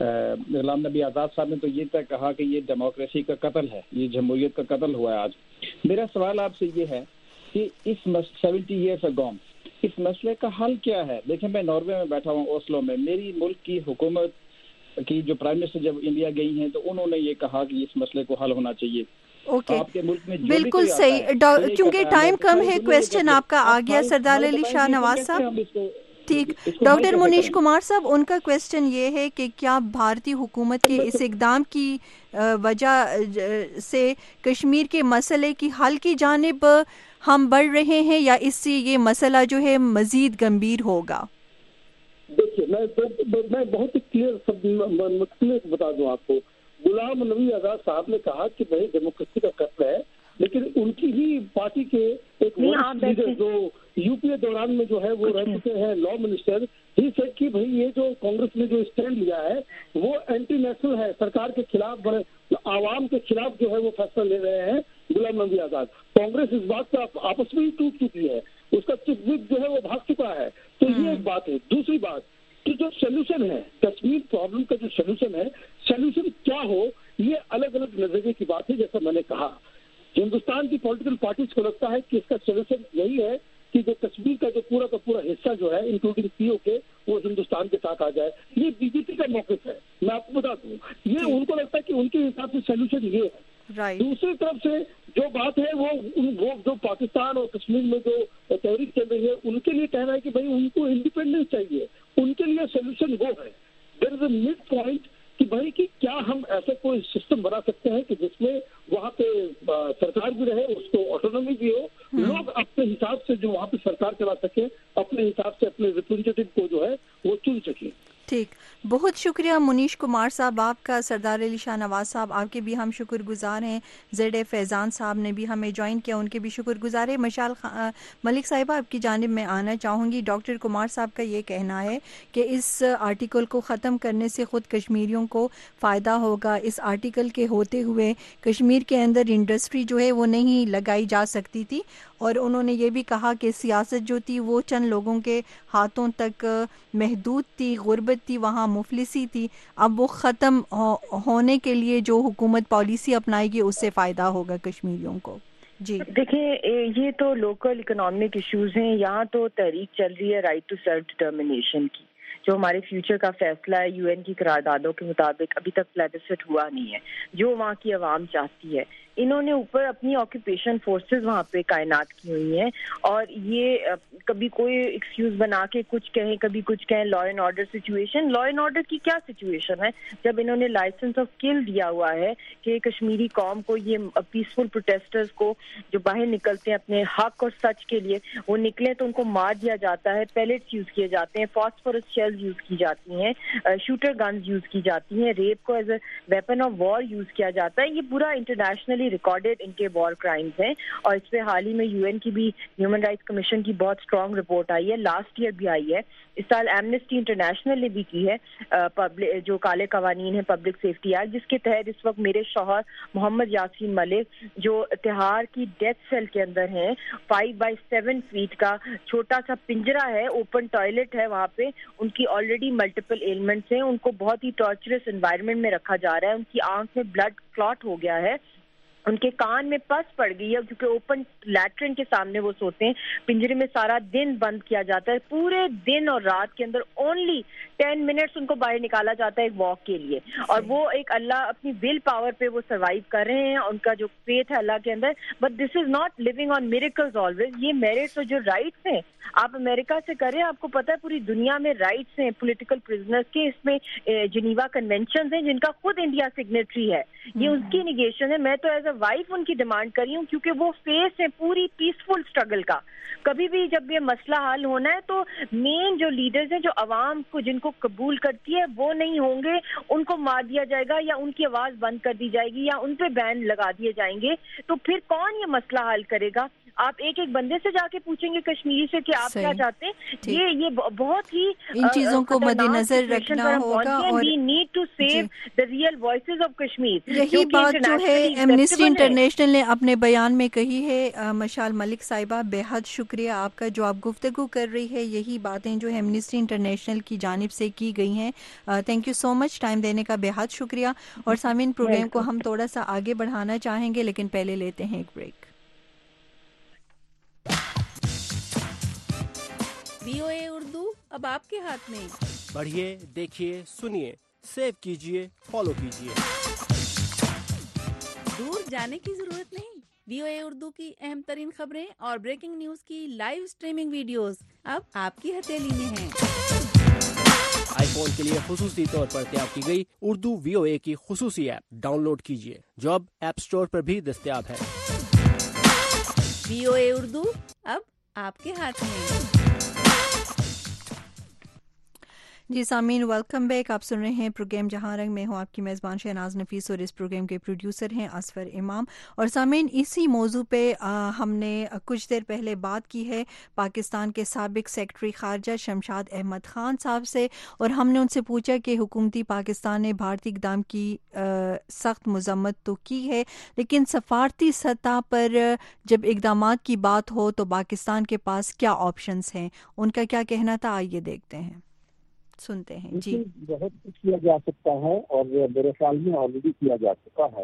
Speaker 5: غلام نبی آزاد صاحب نے تو یہ طے کہا کہ یہ ڈیموکریسی کا قتل ہے، یہ جمہوریت کا قتل ہوا ہے آج۔ میرا سوال آپ سے یہ ہے کہ اس 70 ایئرس اگو اس مسئلے کا حل کیا ہے؟ دیکھیں میں ناروے میں بیٹھا ہوں، اوسلو میں، میری ملک کی حکومت کی جو پرائم منسٹر جب انڈیا گئی ہیں تو انہوں نے یہ کہا کہ اس مسئلے کو حل ہونا چاہیے۔ آپ کے ملک میں
Speaker 1: بالکل صحیح، کیونکہ ٹائم کم ہے، کویسچن آپ کا آ گیا سردار علی شاہ نواز صاحب۔ ٹھیک، ڈاکٹر منیش کمار صاحب، ان کا کویسچن یہ ہے کہ کیا بھارتی حکومت کے اس اقدام کی وجہ سے کشمیر کے مسئلے کی حل کی جانب ہم بڑھ رہے ہیں یا اس سے یہ مسئلہ جو ہے مزید گمبھیر ہوگا؟
Speaker 3: دیکھیے میں بہت ہی کلیئر بتا دوں آپ کو۔ غلام نبی آزاد صاحب نے کہا کہ بھائی ڈیموکریسی کا قتل ہے، لیکن ان کی ہی پارٹی کے ایک لیڈر جو UPA دوران میں جو ہے وہ رہ چکے ہیں لا منسٹر، ہی سیڈ کہ بھائی یہ جو کانگریس نے جو اسٹینڈ لیا ہے وہ اینٹی نیشنل ہے، سرکار کے خلاف، عوام کے خلاف جو ہے وہ فیصلہ لے رہے ہیں غلام نبی آزاد. کانگریس اس بات سے آپس میں ہی ٹوٹ چکی ہے، اس کا چیف وپ جو ہے وہ بھاگ چکا ہے. تو یہ ایک بات ہے. دوسری بات کہ جو سولوشن ہے کشمیر پرابلم کا، جو سولوشن ہے، سولوشن کیا ہو یہ الگ الگ نظریے کی بات ہے. جیسا میں نے کہا ہندوستان کی پولیٹیکل پارٹیز کو لگتا ہے کہ اس کا سولوشن یہی ہے کہ جو کشمیر کا جو پورا حصہ جو ہے انکلوڈنگ PO کے وہ ہندوستان کے ساتھ آ جائے. یہ BJP کا موقف ہے، میں آپ کو بتا دوں. یہ ان کو لگتا ہے کہ ان کے حساب سے سولوشن یہ ہے. دوسری طرف سے جو بات ہے وہ جو پاکستان اور کشمیر میں جو تحریک چل رہی ہے ان کے لیے کہنا ہے کہ بھائی ان کو انڈیپینڈنس چاہیے. ان کے لیے سولوشن وہ ہے. دیر از اے مڈ پوائنٹ کہ بھائی کہ کیا ہم ایسا کوئی سسٹم بنا سکتے ہیں کہ جس میں وہاں پہ سرکار بھی رہے، اس کو آٹونومی بھی ہو، لوگ اپنے حساب سے جو وہاں پہ سرکار چلا سکے، اپنے حساب سے اپنے ریپرزینٹیٹو کو جو ہے وہ چن سکے.
Speaker 1: ٹھیک، بہت شکریہ منیش کمار صاحب آپ کا. سردار علی شاہ نواز صاحب آپ کے بھی ہم شکر گزار ہیں. ZA فیضان صاحب نے بھی ہمیں جوائن کیا، ان کے بھی شکر گزار ہے. مشال ملک صاحبہ آپ کی جانب میں آنا چاہوں گی. ڈاکٹر کمار صاحب کا یہ کہنا ہے کہ اس آرٹیکل کو ختم کرنے سے خود کشمیریوں کو فائدہ ہوگا. اس آرٹیکل کے ہوتے ہوئے کشمیر کے اندر انڈسٹری جو ہے وہ نہیں لگائی جا سکتی تھی، اور انہوں نے یہ بھی کہا کہ سیاست جو تھی وہ چند لوگوں کے ہاتھوں تک محدود تھی، غربت تھی، وہاں مفلسی تھی. اب وہ ختم ہونے کے لیے جو حکومت پالیسی اپنائے گی اس سے فائدہ ہوگا کشمیریوں کو. جی
Speaker 6: دیکھیں، یہ تو لوکل اکنامک ایشوز ہیں. یہاں تو تحریک چل رہی ہے رائٹ ٹو سیلف ڈٹرمنیشن کی، جو ہمارے فیوچر کا فیصلہ ہے UN کی قراردادوں کے مطابق ابھی تک پلیبسٹ ہوا نہیں ہے، جو وہاں کی عوام چاہتی ہے. انہوں نے اوپر اپنی آکوپیشن فورسز وہاں پہ تعینات کی ہوئی ہیں، اور یہ کبھی کوئی ایکسکیوز بنا کے کچھ کہیں، کبھی کچھ کہیں. Law and order situation, law and order کی کیا سچویشن ہے جب انہوں نے لائسنس آف کل دیا ہوا ہے کہ کشمیری قوم کو، یہ پیسفل پروٹیسٹرز کو جو باہر نکلتے ہیں اپنے حق اور سچ کے لیے، وہ نکلیں تو ان کو مار دیا جاتا ہے، پیلٹس یوز کیے جاتے ہیں، فاسفورس شیلز یوز کی جاتی ہیں، شوٹر گنز یوز کی جاتی ہیں، ریپ کو as a weapon of war use کیا جاتا ہے. یہ پورا انٹرنیشنلی ریکارڈڈ ان کے وار کرائمز ہیں، اور اس پہ حال ہی میں UN کی بھی ہیومن رائٹس کمیشن کی بہت اسٹرانگ رپورٹ آئی ہے، لاسٹ ایئر بھی آئی ہے. اس سال ایمنسٹی انٹرنیشنل نے بھی کی ہے جو کالے قوانین ہیں پبلک سیفٹی ایکٹ، جس کے تحت اس وقت میرے شوہر محمد یاسین ملک جو تہاڑ کی ڈیتھ سیل کے اندر ہیں، 5x7 فیٹ کا چھوٹا سا پنجرا ہے، اوپن ٹوائلٹ ہے وہاں پہ. ان کی آلریڈی ملٹیپل ایلمنٹس ہیں، ان کو بہت ہی ٹارچرس انوائرمنٹ میں رکھا جا رہا ہے. ان کی آنکھ میں بلڈ کلاٹ ہو گیا ہے، ان کے کان میں پس پڑ گئی ہے کیونکہ اوپن لیٹرن کے سامنے وہ سوتے ہیں. پنجرے میں سارا دن بند کیا جاتا ہے، پورے دن اور رات کے اندر اونلی 10 منٹس ان کو باہر نکالا جاتا ہے ایک واک کے لیے. اور وہ ایک اللہ اپنی ول پاور پہ وہ سروائیو کر رہے ہیں، ان کا جو فیتھ ہے اللہ کے اندر. But this is not living on miracles always. یہ میرٹس اور جو رائٹس ہیں آپ امریکہ سے کریں، آپ کو پتہ ہے پوری دنیا میں رائٹس ہیں پولیٹیکل پرزنرز کے. اس میں جنیوا کنونشنز ہیں جن کا خود انڈیا سگنیٹری ہے. یہ اس کی نیگیشن ہے. میں تو ایز اے وائف ان کی ڈیمانڈ کر رہی ہوں کیونکہ وہ فیس ہے پوری پیسفل اسٹرگل کا. کبھی بھی جب یہ مسئلہ حل ہونا ہے تو مین جو لیڈرز ہیں جو عوام کو جن کو قبول کرتی ہے وہ نہیں ہوں گے، ان کو مار دیا جائے گا یا ان کی آواز بند کر دی جائے گی یا ان پہ بین لگا دیے جائیں گے. تو پھر کون یہ مسئلہ حل کرے گا؟ آپ ایک ایک بندے سے جا کے پوچھیں گے کشمیری سے کہ آپ کیا چاہتے ہیں. یہ بہت ہی
Speaker 1: ان چیزوں کو مد نظر رکھنا ہوگا، اور
Speaker 6: we need to save the real voices of Kashmir.
Speaker 1: یہی بات جو ہے ایمنسٹی انٹرنیشنل نے اپنے بیان میں کہی ہے. مشال ملک صاحبہ بے حد شکریہ آپ کا جو آپ گفتگو کر رہی ہے. یہی باتیں جو ایمنسٹی انٹرنیشنل کی جانب سے کی گئی ہیں. Thank you so much, time دینے کا بے حد شکریہ. اور سامعین پروگرام کو ہم تھوڑا سا آگے بڑھانا چاہیں گے لیکن پہلے لیتے ہیں ایک بریک.
Speaker 7: VOA اردو اب آپ کے ہاتھ میں.
Speaker 8: پڑھیے، دیکھیے، سنیے، سیو کیجیے، فالو کیجیے.
Speaker 7: دور جانے کی ضرورت نہیں. VOA اردو کی اہم ترین خبریں اور بریکنگ نیوز کی لائیو سٹریمنگ ویڈیوز اب آپ کی ہتھیلی میں ہیں.
Speaker 8: آئی فون کے لیے خصوصی طور پر تیار کی گئی اردو VOA کی خصوصی ایپ ڈاؤن لوڈ کیجیے جو اب ایپ سٹور پر بھی دستیاب ہے.
Speaker 7: VOA اردو اب آپ کے ہاتھ میں.
Speaker 1: जी सामीन, वेलकम बैक। आप सुन रहे हैं प्रोग्राम जहां रंग में हूं आपकी मेज़बान शहनाज नफीस और इस प्रोग्राम के प्रोड्यूसर हैं असफर इमाम। और सामीन, इसी मौजू पे हमने कुछ देर पहले बात की है पाकिस्तान के साबिक सेक्रेटरी खारजा शमशाद अहमद खान साहब से, और हमने उनसे पूछा कि हुकूमती पाकिस्तान ने भारतीय इक़दाम की सख्त मज़म्मत तो की है, लेकिन सफारती सतह पर जब इक़दामात की बात हो तो पाकिस्तान के पास क्या ऑप्शंस हैं, उनका क्या कहना था, आइए देखते हैं, सुनते हैं जी।
Speaker 9: बहुत कुछ किया जा सकता है और मेरे ख्याल में ऑलरेडी किया जा चुका है।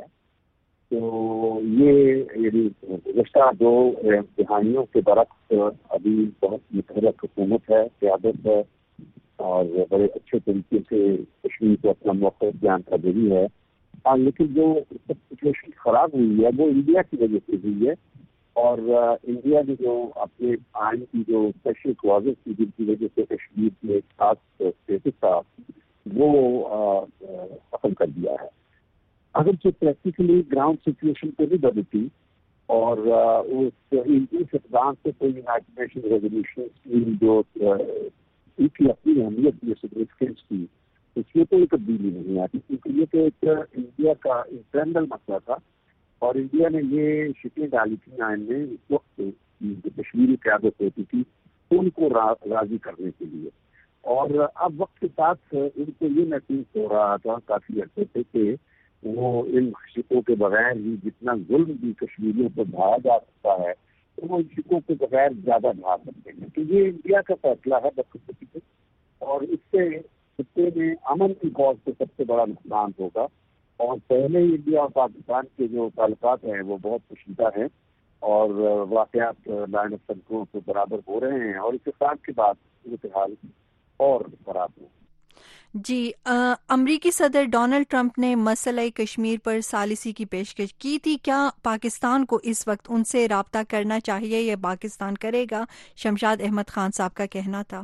Speaker 9: तो ये गुज़श्ता 2 दिहाइयों के बरक्स अभी बहुत मुतहरक हुकूमत है, क़यादत है और बड़े अच्छे तरीके से कश्मीर को अपना मौक़िफ़ बयान कर रही है। लेकिन जो सिचुएशन ख़राब हुई है वो इंडिया की वजह से हुई है, और इंडिया ने जो अपने आइन की जो स्पेशल क्लॉजेस थी जिनकी वजह से कश्मीर की एक खास स्टेटस था वो खत्म कर दिया है। अगर जो प्रैक्टिकली ग्राउंड सिचुएशन को भी बदलती और उस इक़दाम से कोई यूनाइटेड नेशन रेजोल्यूशन की जो इसकी अपनी अहमियत की सिग्निफिकेंस थी उसमें कोई तब्दीली नहीं आती, क्योंकि ये तो एक इंडिया का इंटरनल मसला था और इंडिया ने ये शिकें डाली थी आइन में इस वक्त जो कश्मीरी क़यादत होती थी उनको राज़ी करने के लिए। और अब वक्त के साथ उनको ये महसूस हो रहा था काफ़ी अर्से से कि वो इन शिकों के बगैर ही जितना जुल्म भी कश्मीरियों पर ढाया जा सकता है तो वो इन शिकों के बगैर ज़्यादा ढा सकते हैं। तो ये इंडिया का फैसला है बदकिस्मती से, और इससे खित्ते में अमन की कौज को सबसे बड़ा नुकसान होगा। और पहले ही इंडिया और पाकिस्तान के जो ताल्लुकात हैं वो बहुत पोशीदा हैं और वाक़यात लाइन ऑफ कंट्रोल को बराबर हो रहे हैं, और इत्तेफाक के बाद सूरत हाल और खराब हो
Speaker 1: जी। अमरीकी सदर डोनाल्ड ट्रंप ने मसला कश्मीर पर सालिसी की पेशकश की थी। क्या पाकिस्तान को इस वक्त उनसे राब्ता करना चाहिए या पाकिस्तान करेगा? शमशाद अहमद खान साहब का कहना था।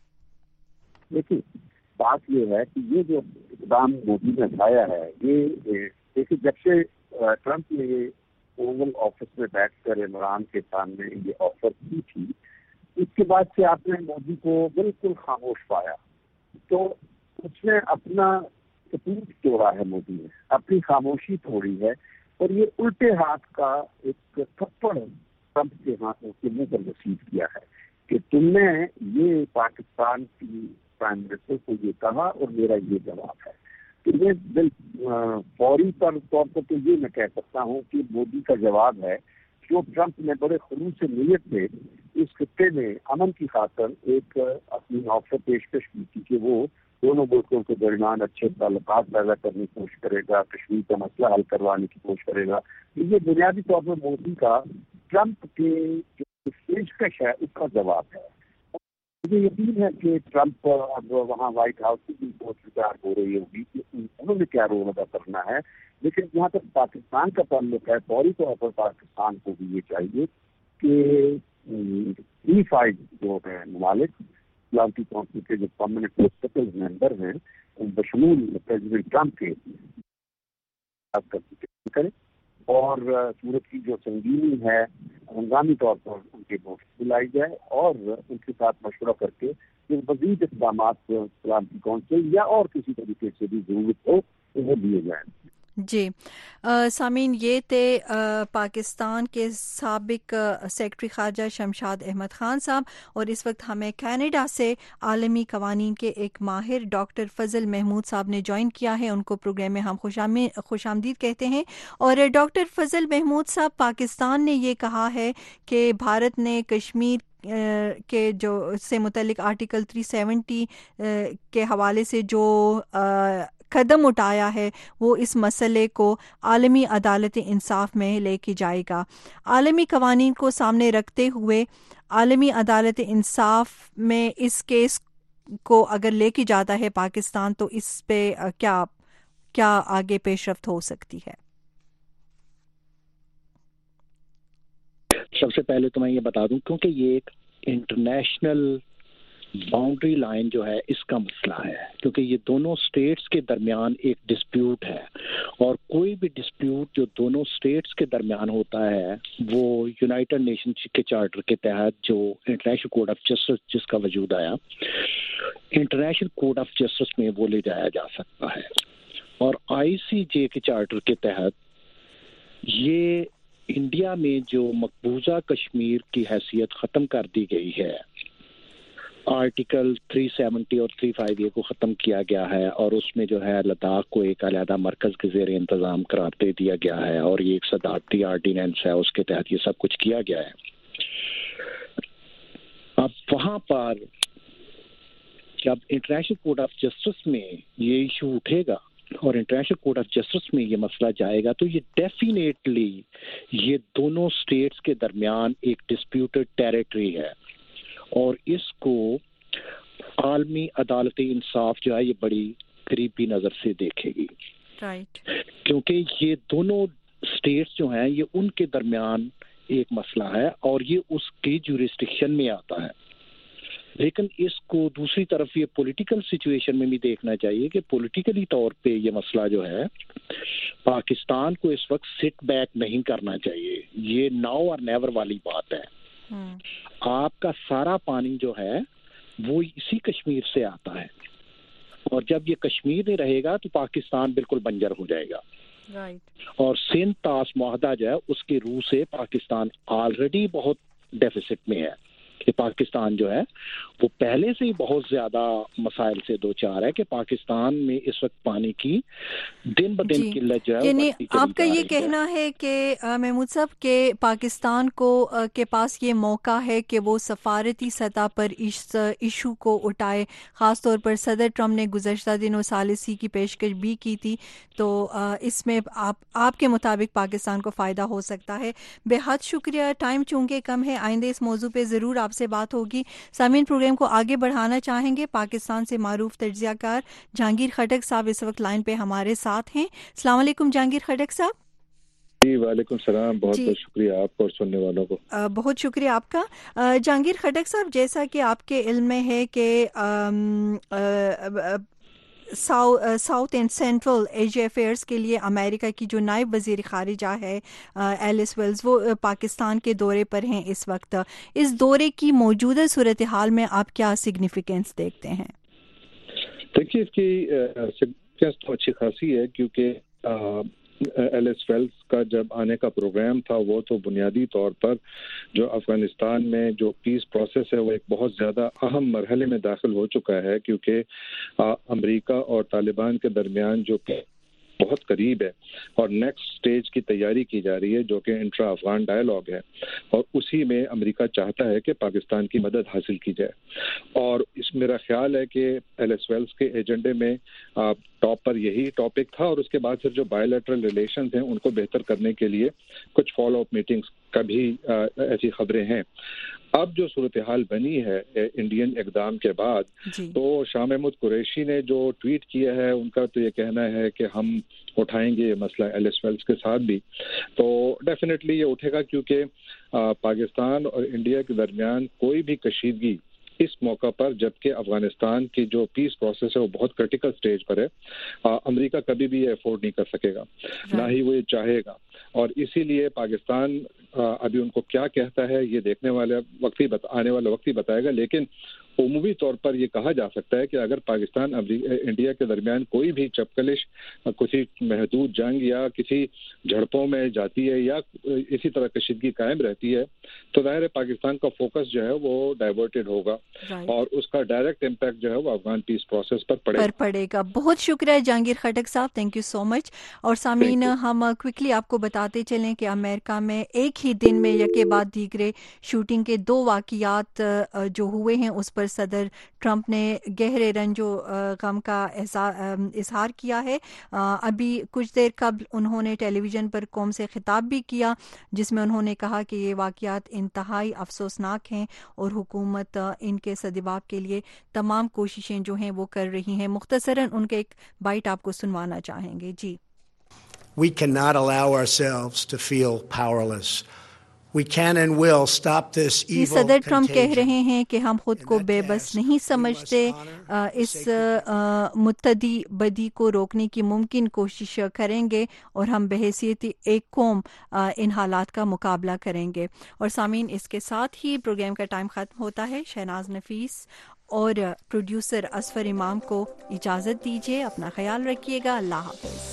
Speaker 9: देखिए, बात ये है कि ये जो इक़दाम मोदी ने उठाया है ये देखिए, जब से ट्रंप ने ये ओवल ऑफिस में बैठकर इमरान के सामने ये ऑफर की थी, उसके बाद से आपने मोदी को बिल्कुल खामोश पाया। तो उसने अपना सपूत तोड़ा है, मोदी ने अपनी खामोशी तोड़ी है, और ये उल्टे हाथ का एक थप्पड़ ट्रंप के हाथों के मुंह पर नसीब किया है कि तुमने ये पाकिस्तान की प्राइम मिनिस्टर को ये कहा और मेरा ये जवाब है। तो ये फौरी तौर पर तो ये मैं कह सकता हूँ कि मोदी का जवाब है जो ट्रंप ने बड़े खुलूस से नीयत से इस खित्ते में अमन की खातर एक अपनी ऑफर पेशकश की थी कि वो दोनों मुल्कों के दरमियान अच्छे ताल्लुकात पैदा करने की कोशिश करेगा, कश्मीर का मसला हल करवाने की कोशिश करेगा। ये बुनियादी तौर पर मोदी का ट्रंप के जो पेशकश है उसका जवाब है। मुझे यकीन है कि ट्रंप अब वहाँ व्हाइट हाउस की भी सोच विचार हो रही होगी कि उन्होंने क्या रोल अदा करना है, लेकिन जहाँ तक पाकिस्तान का ताल्लुक है फौरी तौर पर पाकिस्तान को भी ये चाहिए कि E5 जो है ममालिक इस्लामी काउंसिल के जो परमानेंट मेंबर हैं बशमूल प्रेसिडेंट ट्रंप के करें, और सूरत की जो संगीनी है हंगामी तौर पर उनके नोटिस बुलाई जाए और उनके साथ मशवरा करके जो मज़ीद इक़दाम इस्लामी काउंसिल या और किसी तरीके से भी ज़रूरत हो तो वो दिए जाएँ।
Speaker 1: जी सामीन, ये थे पाकिस्तान के साबिक सेक्रेटरी खारजा शमशाद अहमद खान साहब, और इस वक्त हमें कनाडा से आलमी कवानीन के एक माहिर डॉक्टर फजल महमूद साहब ने ज्वाइन किया है। उनको प्रोग्राम में हम खुशामदीद कहते हैं। और डॉक्टर फजल महमूद साहब, पाकिस्तान ने ये कहा है कि भारत ने कश्मीर के जो से मुतल्लिक आर्टिकल 370 के हवाले से जो कदम उठाया है वो इस मसले को आलमी अदालत इंसाफ में लेके जाएगा। आलमी कवानीन को सामने रखते हुए आलमी अदालत इंसाफ में इस केस को अगर लेके जाता है पाकिस्तान, तो इस पे क्या आगे पेशरफ्त हो सकती है?
Speaker 5: सबसे पहले तो मैं ये बता दूं, क्योंकि ये एक इंटरनेशनल बाउंड्री लाइन जो है इसका मसला है, क्योंकि ये दोनों स्टेट्स के दरमियान एक डिस्प्यूट है, और कोई भी डिस्प्यूट जो दोनों स्टेट्स के दरमियान होता है वो यूनाइटेड नेशंस के चार्टर के तहत जो इंटरनेशनल कोर्ट ऑफ जस्टिस जिसका वजूद आया,
Speaker 10: इंटरनेशनल कोर्ट ऑफ जस्टिस में वो ले जाया जा सकता है, और ICJ के चार्टर के तहत ये इंडिया में जो मकबूजा कश्मीर की हैसियत ख़त्म कर दी गई है, आर्टिकल 370 और 358 को ख़त्म किया गया है, और उसमें जो है लद्दाख को एक अलहदा मरकज़ के ज़ेर इंतज़ाम करार दे दिया गया है, और ये एक सदारती आर्डिनेंस है, उसके तहत ये सब कुछ किया गया है। अब वहाँ पर जब इंटरनेशनल कोर्ट ऑफ जस्टिस में ये इशू उठेगा और इंटरनेशनल कोर्ट ऑफ जस्टिस में ये मसला जाएगा, तो ये डेफिनेटली ये दोनों स्टेट्स के दरमियान एक डिस्प्यूटेड टेरिटरी है, और इसको आलमी अदालत इंसाफ जो है ये बड़ी करीबी नज़र से देखेगी,
Speaker 1: राइट,
Speaker 10: क्योंकि ये दोनों स्टेट्स जो हैं ये उनके दरमियान एक मसला है और ये उसके जुरिस्डिक्शन में आता है। लेकिन इसको दूसरी तरफ ये पॉलिटिकल सिचुएशन में भी देखना चाहिए कि पॉलिटिकली तौर पे ये मसला जो है पाकिस्तान को इस वक्त सिट बैक नहीं करना चाहिए। ये नाउ और नेवर वाली बात है। आपका सारा पानी जो है वो इसी कश्मीर से आता है, और जब ये कश्मीर नहीं रहेगा तो पाकिस्तान बिल्कुल बंजर हो जाएगा। और सिंध तास मुआहदा जो है उसके रूह से पाकिस्तान ऑलरेडी बहुत डेफिसिट में है, कि पाकिस्तान जो है वो पहले से ही बहुत ज्यादा मसाइल से दो चार है, कि पाकिस्तान में इस वक्त पानी की दिन ब दिन किल्लत जो है।
Speaker 1: यानी आपका ये कहना है कि महमूद साहब के पाकिस्तान को के पास ये मौका है कि वो सफारती सतह पर इस इशू को उठाए, ख़ास तौर पर सदर ट्रम्प ने गुज़श्ता दिनों सालिसी की पेशकश भी की थी, तो इसमें आपके मुताबिक पाकिस्तान को फ़ायदा हो सकता है। बेहद शुक्रिया, टाइम चूँकि कम है, आइंदे इस मौजू पे ज़रूर आपसे बात होगी। सामीन, प्रोग्राम को आगे बढ़ाना चाहेंगे। पाकिस्तान से मारूफ तज्ज़ियाकार जहांगीर खटक साहब इस वक्त लाइन पे हमारे साथ हैं। अस्सलाम वालेकुम जहांगीर खटक साहब।
Speaker 11: जी वालेकुम सलाम, बहुत बहुत शुक्रिया आपको और सुनने वालों को।
Speaker 1: बहुत शुक्रिया आपका। जहांगीर खटक साहब, जैसा कि आपके इल्म में है कि south and central Asia affairs के लिए अमेरिका की जो नायब वज़ीर ख़ारिजा है एलिस वेल्स, वो पाकिस्तान के दौरे पर हैं इस वक्त। इस दौरे की मौजूदा सूरत हाल में आप क्या सिग्निफिकेंस देखते हैं?
Speaker 11: देखिए, इसकी सिग्निफिकेंस तो अच्छी खासी है, क्योंकि एलिस वेल्स का जब आने का प्रोग्राम था वो तो बुनियादी तौर पर जो अफगानिस्तान में जो पीस प्रोसेस है वो एक बहुत ज़्यादा अहम मरहले में दाखिल हो चुका है, क्योंकि अमेरिका और तालिबान के दरमियान जो बहुत करीब है और नेक्स्ट स्टेज की तैयारी की जा रही है जो कि इंट्रा अफगान डायलॉग है, और उसी में अमेरिका चाहता है कि पाकिस्तान की मदद हासिल की जाए। और इस मेरा ख्याल है कि एलिस वेल्स के एजेंडे में टॉप पर यही टॉपिक था, और उसके बाद फिर जो बायलैटरल रिलेशंस हैं उनको बेहतर करने के लिए कुछ फॉलो अप मीटिंग्स का भी ऐसी खबरें हैं। अब जो सूरत हाल बनी है इंडियन इक़दाम के बाद, तो शाह महमूद कुरैशी ने जो ट्वीट किया है उनका तो ये कहना है कि हम उठाएंगे ये मसला एलिस वेल्स के साथ भी, तो डेफिनेटली ये उठेगा, क्योंकि पाकिस्तान और इंडिया के दरमियान कोई भी कशीदगी इस मौका पर, जबकि अफगानिस्तान की जो पीस प्रोसेस है वो बहुत क्रिटिकल स्टेज पर है, अमेरिका कभी भी ये अफोर्ड नहीं कर सकेगा, ना ही वो ये चाहेगा। और इसीलिए पाकिस्तान अभी उनको क्या कहता है ये देखने वाले आने वाला वक्त ही बताएगा। लेकिन उमूमी तौर पर ये कहा जा सकता है कि अगर पाकिस्तान इंडिया के दरमियान कोई भी चपकलिश, किसी महदूद जंग या किसी झड़पों में जाती है या इसी तरह कशीदगी कायम रहती है, तो जाहिर है पाकिस्तान का फोकस जो है वो डाइवर्टेड होगा और उसका डायरेक्ट इम्पैक्ट जो है वो अफगान पीस प्रोसेस पर
Speaker 1: पड़ेगा। बहुत शुक्रिया जहांगीर खटक साहब, थैंक यू सो मच। और सामीन, हम क्विकली आपको बताते चलें कि अमेरिका में एक ही दिन में यके बाद दीगरे शूटिंग के 2 वाक़ियात जो हुए हैं उस पर सदर ट्रंप ने गहरे रंजो गम का इजहार किया है। अभी कुछ देर कबल उन्होंने टेलीविज़न पर कौम से खिताब भी किया, जिसमें उन्होंने कहा कि ये वाक़यात इंतहाई अफसोसनाक हैं और हुकूमत इनके सद्दबाब के लिए तमाम कोशिशें जो हैं वो कर रही हैं। मुख्तसरन उनके एक बाइट आपको सुनवाना चाहेंगे। जी।
Speaker 12: We cannot allow ourselves to feel powerless. We can and will stop this evil
Speaker 1: सदर ट्रंप कह
Speaker 12: contagion.
Speaker 1: रहे हैं कि हम खुद को बेबस नहीं समझते, इस मुत्तदी बदी को रोकने की मुमकिन कोशिश करेंगे और हम बहैसियत एक कौम इन हालात का मुकाबला करेंगे। और सामीन, इसके साथ ही प्रोग्राम का टाइम ख़त्म होता है। शहनाज नफीस اور پروڈیوسر اسفر امام کو اجازت دیجیے. اپنا خیال رکھیے گا. اللہ حافظ.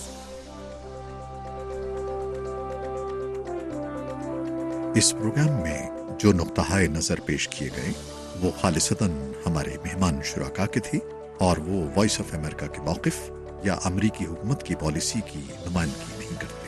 Speaker 13: اس پروگرام میں جو نقطہ نظر پیش کیے گئے وہ خالصتاً ہمارے مہمان شرکا کے تھے اور وہ وائس آف امریکہ کے موقف یا امریکی حکومت کی پالیسی کی نمائندگی نہیں کرتے.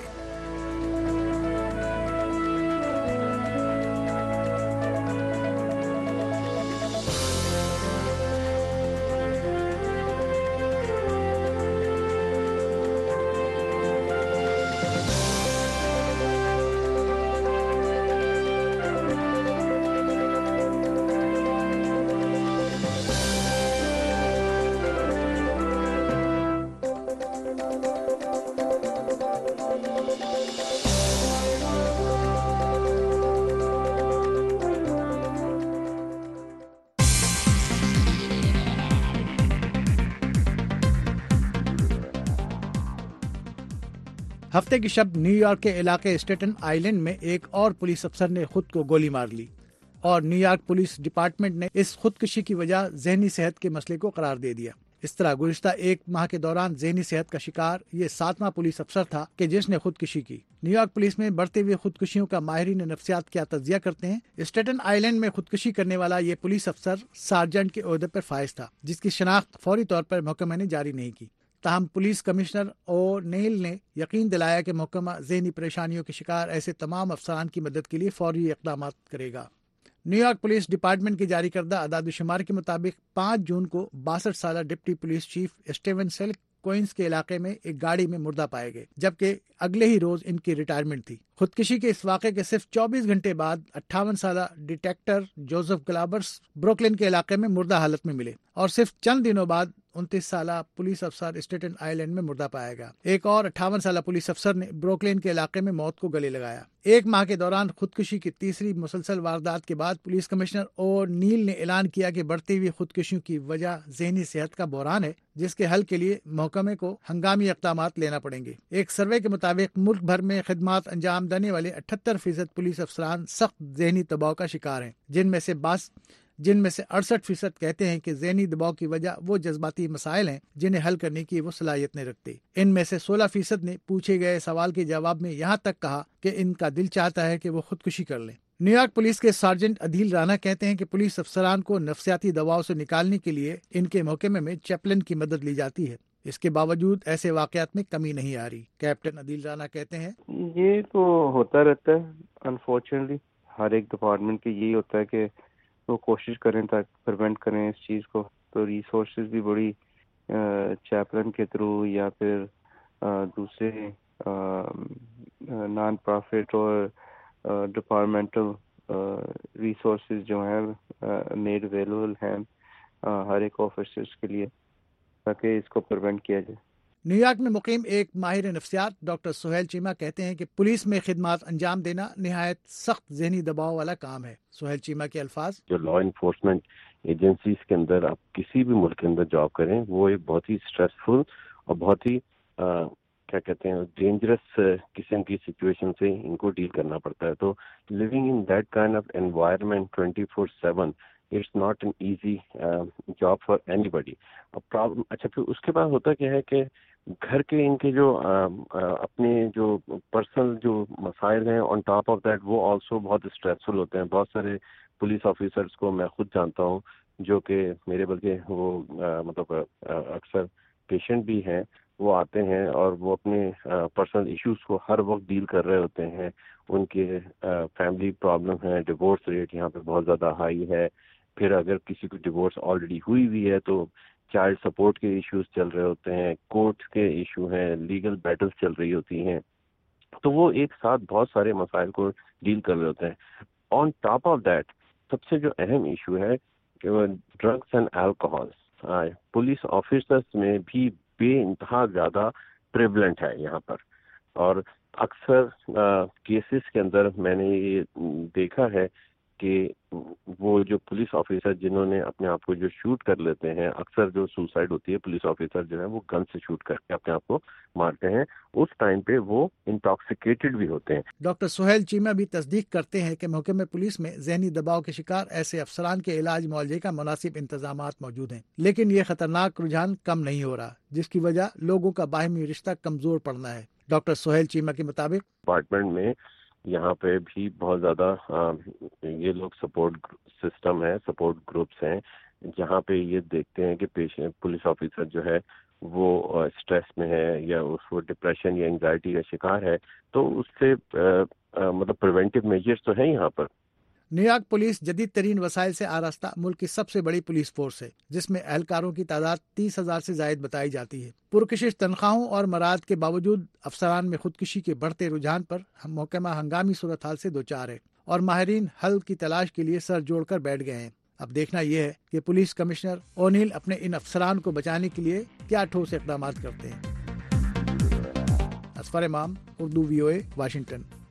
Speaker 14: ہفتے کی شب نیو یارک کے علاقے اسٹیٹن آئی لینڈ میں ایک اور پولیس افسر نے خود کو گولی مار لی اور نیو یارک پولیس ڈپارٹمنٹ نے اس خودکشی کی وجہ ذہنی صحت کے مسئلے کو قرار دے دیا. اس طرح گزشتہ ایک ماہ کے دوران ذہنی صحت کا شکار یہ 7واں پولیس افسر تھا کہ جس نے خودکشی کی. نیو یارک پولیس میں بڑھتے ہوئے خودکشیوں کا ماہرین نفسیات کیا تجزیہ کرتے ہیں. اسٹیٹن آئی لینڈ میں خودکشی کرنے والا یہ پولیس افسر سارجنٹ کے عہدے پر فائز تھا جس کی شناخت فوری طور پر محکمہ نے جاری نہیں کی. تاہم پولیس کمشنر او نیل نے یقین دلایا کہ محکمہ ذہنی پریشانیوں کے شکار ایسے تمام افسران کی مدد کے لیے فوری اقدامات کرے گا. نیو یارک پولیس ڈپارٹمنٹ کی جاری کردہ اعداد و شمار کے مطابق 5 جون کو 62 سالہ deputy police chief Steven Selk Queens کے علاقے میں ایک گاڑی میں مردہ پائے گئے جبکہ اگلے ہی روز ان کی ریٹائرمنٹ تھی. خودکشی کے اس واقعے کے صرف 24 گھنٹے بعد 58 سالہ ڈیٹیکٹر جوزف گلابرس بروکلن کے علاقے میں مردہ حالت میں ملے اور صرف چند دنوں بعد 29 سالہ پولیس افسر اسٹیٹن آئی لینڈ میں مردہ پایا گیا. ایک اور 58 سالہ پولیس افسر نے بروکلین کے علاقے میں موت کو گلے لگایا. ایک ماہ کے دوران خودکشی کی تیسری مسلسل واردات کے بعد پولیس کمشنر او نیل نے اعلان کیا کہ بڑھتی ہوئی خودکشیوں کی وجہ ذہنی صحت کا بحران ہے جس کے حل کے لیے محکمے کو ہنگامی اقدامات لینا پڑیں گے. ایک سروے کے مطابق ملک بھر میں خدمات انجام دینے والے 78% پولیس افسران سخت ذہنی دباؤ کا شکار ہیں جن میں سے 68% کہتے ہیں کہ ذہنی دباؤ کی وجہ وہ جذباتی مسائل ہیں جنہیں حل کرنے کی وہ صلاحیت نہیں رکھتے. ان میں سے 16% نے پوچھے گئے سوال کے جواب میں یہاں تک کہا کہ ان کا دل چاہتا ہے کہ وہ خودکشی کر لیں. نیو یارک پولیس کے سارجنٹ عدیل رانا کہتے ہیں کہ پولیس افسران کو نفسیاتی دباؤ سے نکالنے کے لیے ان کے محکمے میں چیپلن کی مدد لی جاتی ہے. اس کے باوجود ایسے واقعات میں کمی نہیں آ رہی. کیپٹن عدیل رانا کہتے ہیں
Speaker 15: یہ تو ہوتا رہتا ہے انفارچونیٹلی. ہر ایک ڈپارٹمنٹ کے یہی ہوتا ہے کہ وہ کوشش کریں تاکہ پریونٹ کریں اس چیز کو. تو ریسورسز بھی بڑی چیپلن کے تھرو یا پھر دوسرے نان پرافٹ اور ڈپارٹمنٹل ریسورسز جو ہیں میڈ اویلیبل ہیں ہر ایک آفیسرز کے لیے تاکہ اس کو پریونٹ کیا جائے.
Speaker 14: نیو یارک میں مقیم ایک ماہر نفسیات ڈاکٹر سہیل چیمہ کہتے ہیں کہ پولیس میں خدمات انجام دینا نہایت سخت ذہنی دباؤ والا کام ہے. سہیل چیمہ کے الفاظ
Speaker 16: جو لا انفورسمنٹ ایجنسیز کے اندر آپ کسی بھی ملک کے اندر جاب کریں وہ ایک بہت ہی اسٹریسفل اور بہت ہی کیا کہتے ہیں ڈینجرس قسم کی سچویشن سے ان کو ڈیل کرنا پڑتا ہے. تو living in that kind of environment 24/7 it's not an easy job for اینی بڈی. اچھا پھر اس کے بعد ہوتا کیا ہے کہ گھر کے ان کے جو اپنے جو پرسنل جو مسائل ہیں آن ٹاپ آف دیٹ وہ آلسو بہت اسٹریسفل ہوتے ہیں. بہت سارے پولیس آفیسرس کو میں خود جانتا ہوں جو کہ میرے بلکہ وہ مطلب اکثر پیشنٹ بھی ہیں وہ آتے ہیں اور وہ اپنے پرسنل ایشوز کو ہر وقت ڈیل کر رہے ہوتے ہیں. ان کے فیملی پرابلم ہے, ڈیورس ریٹ یہاں پہ بہت زیادہ ہائی ہے. پھر اگر کسی کو ڈیورس آلریڈی ہوئی ہے تو چائلڈ سپورٹ کے ایشوز چل رہے ہوتے ہیں, کورٹ کے ایشو ہیں, لیگل بیٹلز چل رہی ہوتی ہیں. تو وہ ایک ساتھ بہت سارے مسائل کو ڈیل کر رہے ہوتے ہیں. آن ٹاپ آف دیٹ سب سے جو اہم ایشو ہے کہ وہ drugs and alcohol police officers میں بھی بے انتہا زیادہ پریولنٹ ہے یہاں پر. اور اکثر کیسز کے اندر میں نے یہ دیکھا ہے کہ وہ جو پولیس آفیسر جنہوں نے اپنے آپ کو جو شوٹ کر لیتے ہیں، اکثر جو سوسائڈ ہوتی ہے پولیس آفیسر جو ہے وہ گن سے شوٹ کر کے اپنے آپ کو مارتے ہیں، اس ٹائم پہ وہ انٹاکسیکیٹڈ بھی ہوتے ہیں۔
Speaker 14: ڈاکٹر سہیل چیمہ بھی تصدیق کرتے ہیں کہ محکمہ پولیس میں ذہنی دباؤ کے شکار ایسے افسران کے علاج معالجے کا مناسب انتظامات موجود ہیں، لیکن یہ خطرناک رجحان کم نہیں ہو رہا، جس کی وجہ لوگوں کا باہمی رشتہ کمزور پڑنا ہے۔ ڈاکٹر سہیل چیمہ کے مطابق
Speaker 16: ڈپارٹمنٹ میں یہاں پہ بھی بہت زیادہ یہ لوگ سپورٹ سسٹم ہے، سپورٹ گروپس ہیں، جہاں پہ یہ دیکھتے ہیں کہ پولیس آفیسر جو ہے وہ اسٹریس میں ہے یا اس کو ڈپریشن یا انگزائٹی کا شکار ہے، تو اس سے مطلب پریونٹیو میجرز تو ہیں یہاں پر۔
Speaker 14: نیو یارک پولیس جدید ترین وسائل سے آراستہ ملک کی سب سے بڑی پولیس فورس ہے، جس میں اہلکاروں کی تعداد 30,000 سے زائد بتائی جاتی ہے۔ پرکشش تنخواہوں اور مراد کے باوجود افسران میں خودکشی کے بڑھتے رجحان پر محکمہ ہنگامی صورتحال سے دوچار ہے اور ماہرین حل کی تلاش کے لیے سر جوڑ کر بیٹھ گئے ہیں۔ اب دیکھنا یہ ہے کہ پولیس کمشنر اونیل اپنے ان افسران کو بچانے کے لیے کیا ٹھوس اقدامات کرتے ہیں۔ اصفر امام، اردو VOA، واشنگٹن۔